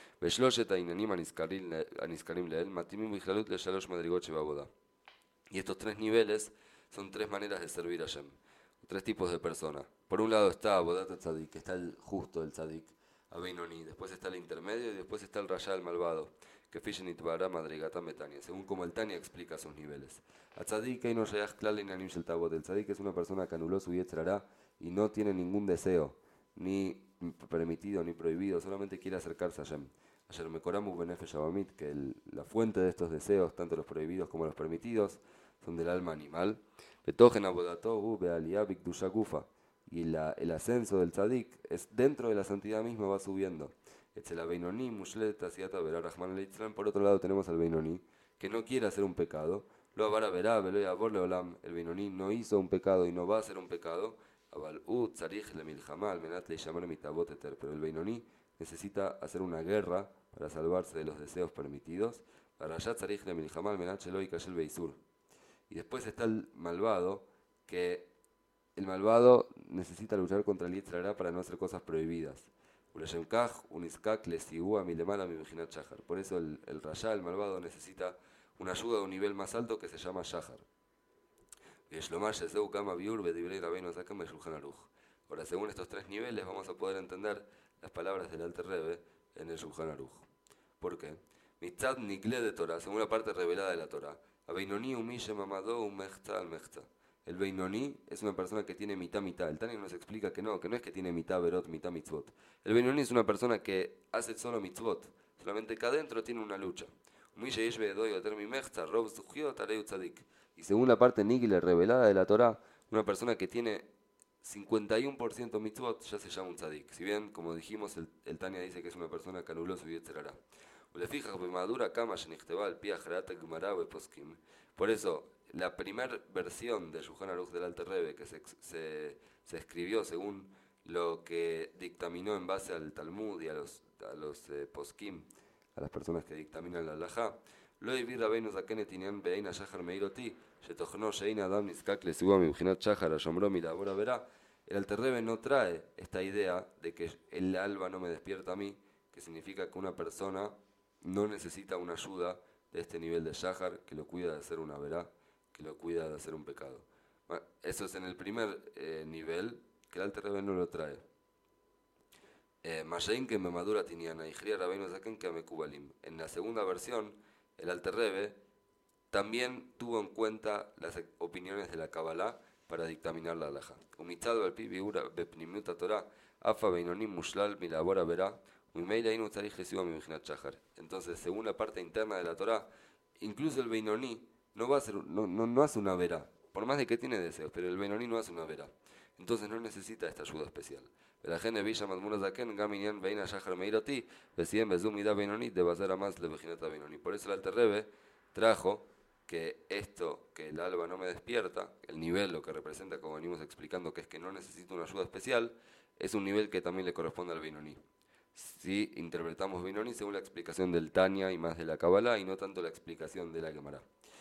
Y estos tres niveles son tres maneras de servir a Hashem, tres tipos de personas. Por un lado está Abodat Tzadik, que está el justo, el Tzadik, Abeinoni, después está el intermedio y después está el Rasha, el malvado, que Fishenit Bara Madrigata Metania, según como el Tania explica sus niveles. A Tzadik no Sheyach Klal Inanim Shel Tabot, el Tzadik es una persona que anuló su Yetzer Hará y no tiene ningún deseo, ni permitido ni prohibido, solamente quiere acercarse a Hashem. Ayer Mekoramu Benefesh Abamit, que la fuente de estos deseos, tanto los prohibidos como los permitidos, son del alma animal. Betogen Abodato Bealia Bikdusha Gufa. Y el ascenso del tzadik es dentro de la santidad misma, va subiendo. Por otro lado tenemos al Beinoní, que no quiere hacer un pecado. Lo avara verá, el Beinoní no hizo un pecado y no va a hacer un pecado. Pero el Beinoní necesita hacer una guerra para salvarse de los deseos permitidos. Y después está el malvado, que el malvado necesita luchar contra el Yetzer Hará para no hacer cosas prohibidas. Por eso el Rasha, el malvado, necesita una ayuda de un nivel más alto que se llama Shahar. Ahora, según estos tres niveles, vamos a poder entender las palabras del Alter Rebbe en el Shulchan Aruch. ¿Por qué? Mitzad Nigle de Torah, según la parte revelada de la Torah. Abeinoni umishe mamado umechta al mechta. El Beinoní es una persona que tiene mitad. El Tania nos explica que no es que tiene mitad berot, mitad mitzvot. El Beinoní es una persona que hace solo mitzvot, solamente que adentro tiene una lucha. Y según la parte Nigle revelada de la Torah, una persona que tiene 51% mitzvot ya se llama un tzadik. Si bien, como dijimos, el Tania dice que es una persona que anuló su Yetzer Hará. Por eso, la primera versión de Shulchan Aruch del Alter Rebbe, que se escribió según lo que dictaminó en base al Talmud y a los poskim, a las personas que dictaminan la halajá, lo vi Rabbeinu Zaken etinian beina shachar meiroti, shetochno sheina adam niskak lesua mibchinat shachar ashomro milabora verá. El Alter Rebbe no trae esta idea de que el alba no me despierta a mí, que significa que una persona no necesita una ayuda de este nivel de shachar que lo cuida de hacer una verá, que lo cuida de hacer un pecado. Bueno, eso es en el primer nivel, que el Alter Rebbe no lo trae. Mashain que me madura tiniana y Jria Rabbeinu Zaken que amekubalim. En la segunda versión, el Alter Rebbe también tuvo en cuenta las opiniones de la Kabbalah para dictaminar la halajá. Umitzado al pi biura bepnimiuta Torah, afa beinonim mushlal milabora verá, uimeila inu tzarich lesiva mimichinat shachar. Entonces, según la parte interna de la Torah, incluso el beinoní no hace una verá, por más de que tiene deseos, pero el beinoní no hace una verá. Entonces no necesita esta ayuda especial. La gente villa madmuna zaken gaminian veina shachar meiroti, besien bezumida beinoní de bazar a más le vejinata beinoní. Por eso el Alter Rebbe trajo que esto, que el alba no me despierta, el nivel, lo que representa, como venimos explicando, que es que no necesito una ayuda especial, es un nivel que también le corresponde al Beinoní. Si interpretamos Beinoní según la explicación del Tania y más de la Kabbalah, y no tanto la explicación de la Gemara.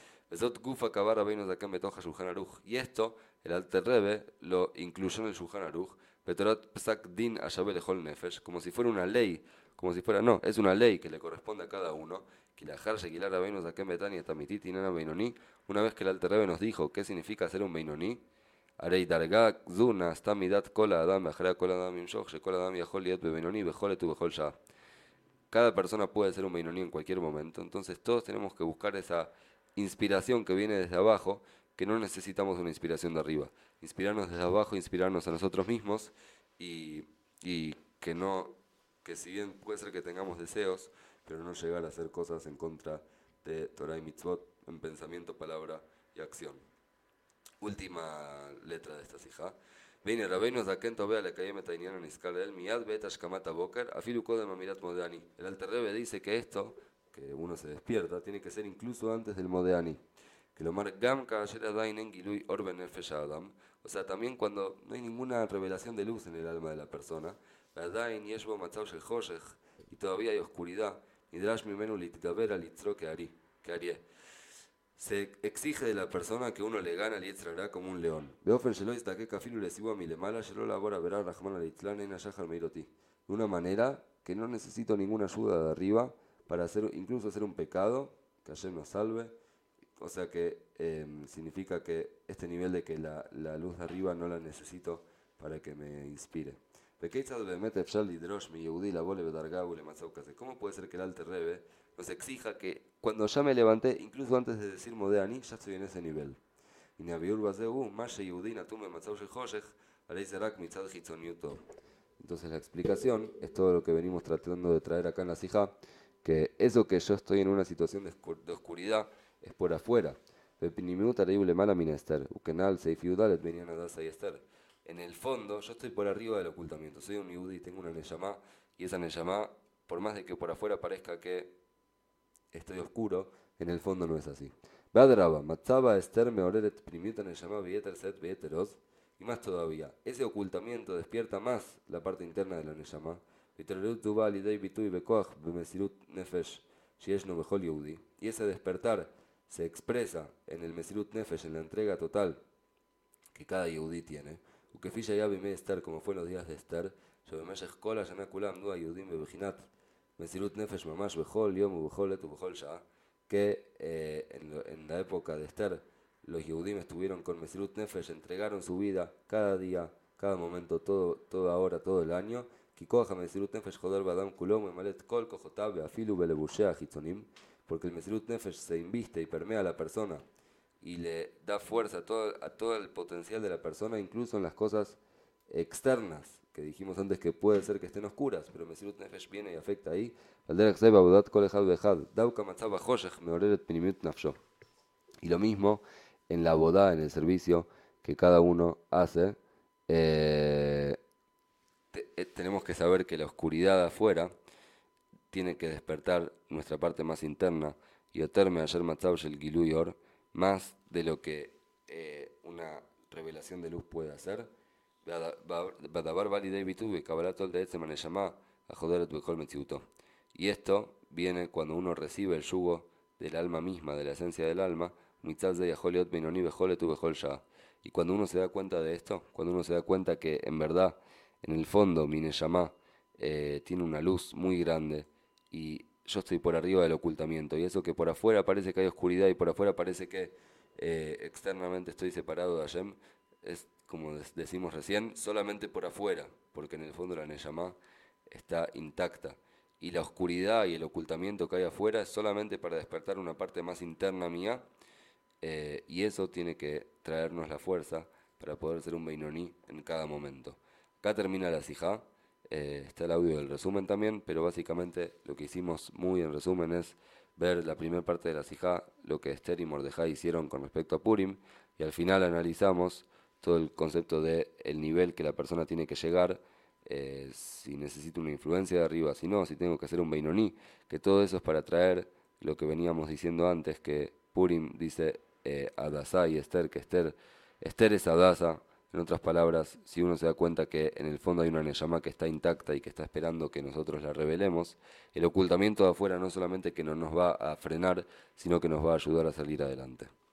Y esto, el Alter Rebbe lo incluyó en el Shulchan Aruch, como si fuera una ley, es una ley que le corresponde a cada uno. Una vez que el Alter Rebbe nos dijo qué significa ser un Beinoní, cada persona puede ser un Beinoní en cualquier momento, entonces todos tenemos que buscar esa inspiración que viene desde abajo, que no necesitamos una inspiración de arriba. Inspirarnos desde abajo, inspirarnos a nosotros mismos y que si bien puede ser que tengamos deseos, pero no llegar a hacer cosas en contra de Torah y Mitzvot en pensamiento, palabra y acción. última letra de esta sijá. Viene Rabbeinu Zaken Tobea le Kayem et Ainyan Aniskal el Miyad Bet Ashkamat Boker Afilu Kodem Amirat Modeani. El Alter Rebbe dice que esto, que uno se despierta, tiene que ser incluso antes del Modeani. Que lo mar Gam Kaasher Adain en Gilui Orben Nefesh Adam. O sea, también cuando no hay ninguna revelación de luz en el alma de la persona. Adain Yeshbo Matzav Shel Choshech. Y todavía hay oscuridad. Nidrash Mimenu Litgaber al Yitzro que haría. Se exige de la persona que uno le gana al Yetzer Hará como un león. De una manera que no necesito ninguna ayuda de arriba para incluso hacer un pecado, que Hashem nos salve. O sea que significa que este nivel de que la luz de arriba no la necesito para que me inspire. ¿Cómo puede ser que el Alter Rebbe nos exija que cuando ya me levanté, incluso antes de decir Modeani, ya estoy en ese nivel? Entonces la explicación es todo lo que venimos tratando de traer acá en la Sijá, que eso que yo estoy en una situación de oscuridad es por afuera. En el fondo, yo estoy por arriba del ocultamiento. Soy un yudí, tengo una neyamá, y esa neyamá, por más de que por afuera parezca que estoy oscuro, en el fondo no es así. Y más todavía, ese ocultamiento despierta más la parte interna de la neyamá. Y ese despertar se expresa en el Mesirut Nefesh, en la entrega total que cada yudí tiene. Ukefisha ya bimé Esther, como fue en los días de Esther, Shobemeshech kol hashana kulam dua yudim bebejinat Mesirut Nefesh mamash bechol yom ubechol et ubechol sha'ah, que en la época de Esther los yudim estuvieron con Mesirut Nefesh, entregaron su vida cada día, cada momento, toda hora, todo el año. Kikoach Mesirut Nefesh joder badam kulom emalet kol kojotab beafilu belebushea hitzonim, porque el Mesirut Nefesh se inviste y permea a la persona y le da fuerza a todo el potencial de la persona, incluso en las cosas externas, que dijimos antes que puede ser que estén oscuras, pero Mesirut Nefesh viene y afecta ahí. Y lo mismo en la bodá, en el servicio que cada uno hace. Tenemos que saber que la oscuridad de afuera tiene que despertar nuestra parte más interna, y oterme ayer matzav shel giluy or, más de lo que una revelación de luz puede hacer. Y esto viene cuando uno recibe el yugo del alma misma, de la esencia del alma, y cuando uno se da cuenta de esto, cuando uno se da cuenta que en verdad, en el fondo, mi neshama tiene una luz muy grande, y yo estoy por arriba del ocultamiento, y eso que por afuera parece que hay oscuridad y por afuera parece que externamente estoy separado de Hashem, es como decimos recién, solamente por afuera, porque en el fondo la neyamá está intacta, y la oscuridad y el ocultamiento que hay afuera es solamente para despertar una parte más interna mía, y eso tiene que traernos la fuerza para poder ser un Beinoní en cada momento. Acá termina la sijá. Está el audio del resumen también, pero básicamente lo que hicimos muy en resumen es ver la primera parte de la sijá, lo que Esther y Mordejai hicieron con respecto a Purim, y al final analizamos todo el concepto de el nivel que la persona tiene que llegar, si necesito una influencia de arriba, si no, si tengo que hacer un Beinoní, que todo eso es para traer lo que veníamos diciendo antes, que Purim dice Adasá y Esther, que Esther es Adasa. En otras palabras, si uno se da cuenta que en el fondo hay una neyamá que está intacta y que está esperando que nosotros la revelemos, el ocultamiento de afuera no solamente que no nos va a frenar, sino que nos va a ayudar a salir adelante.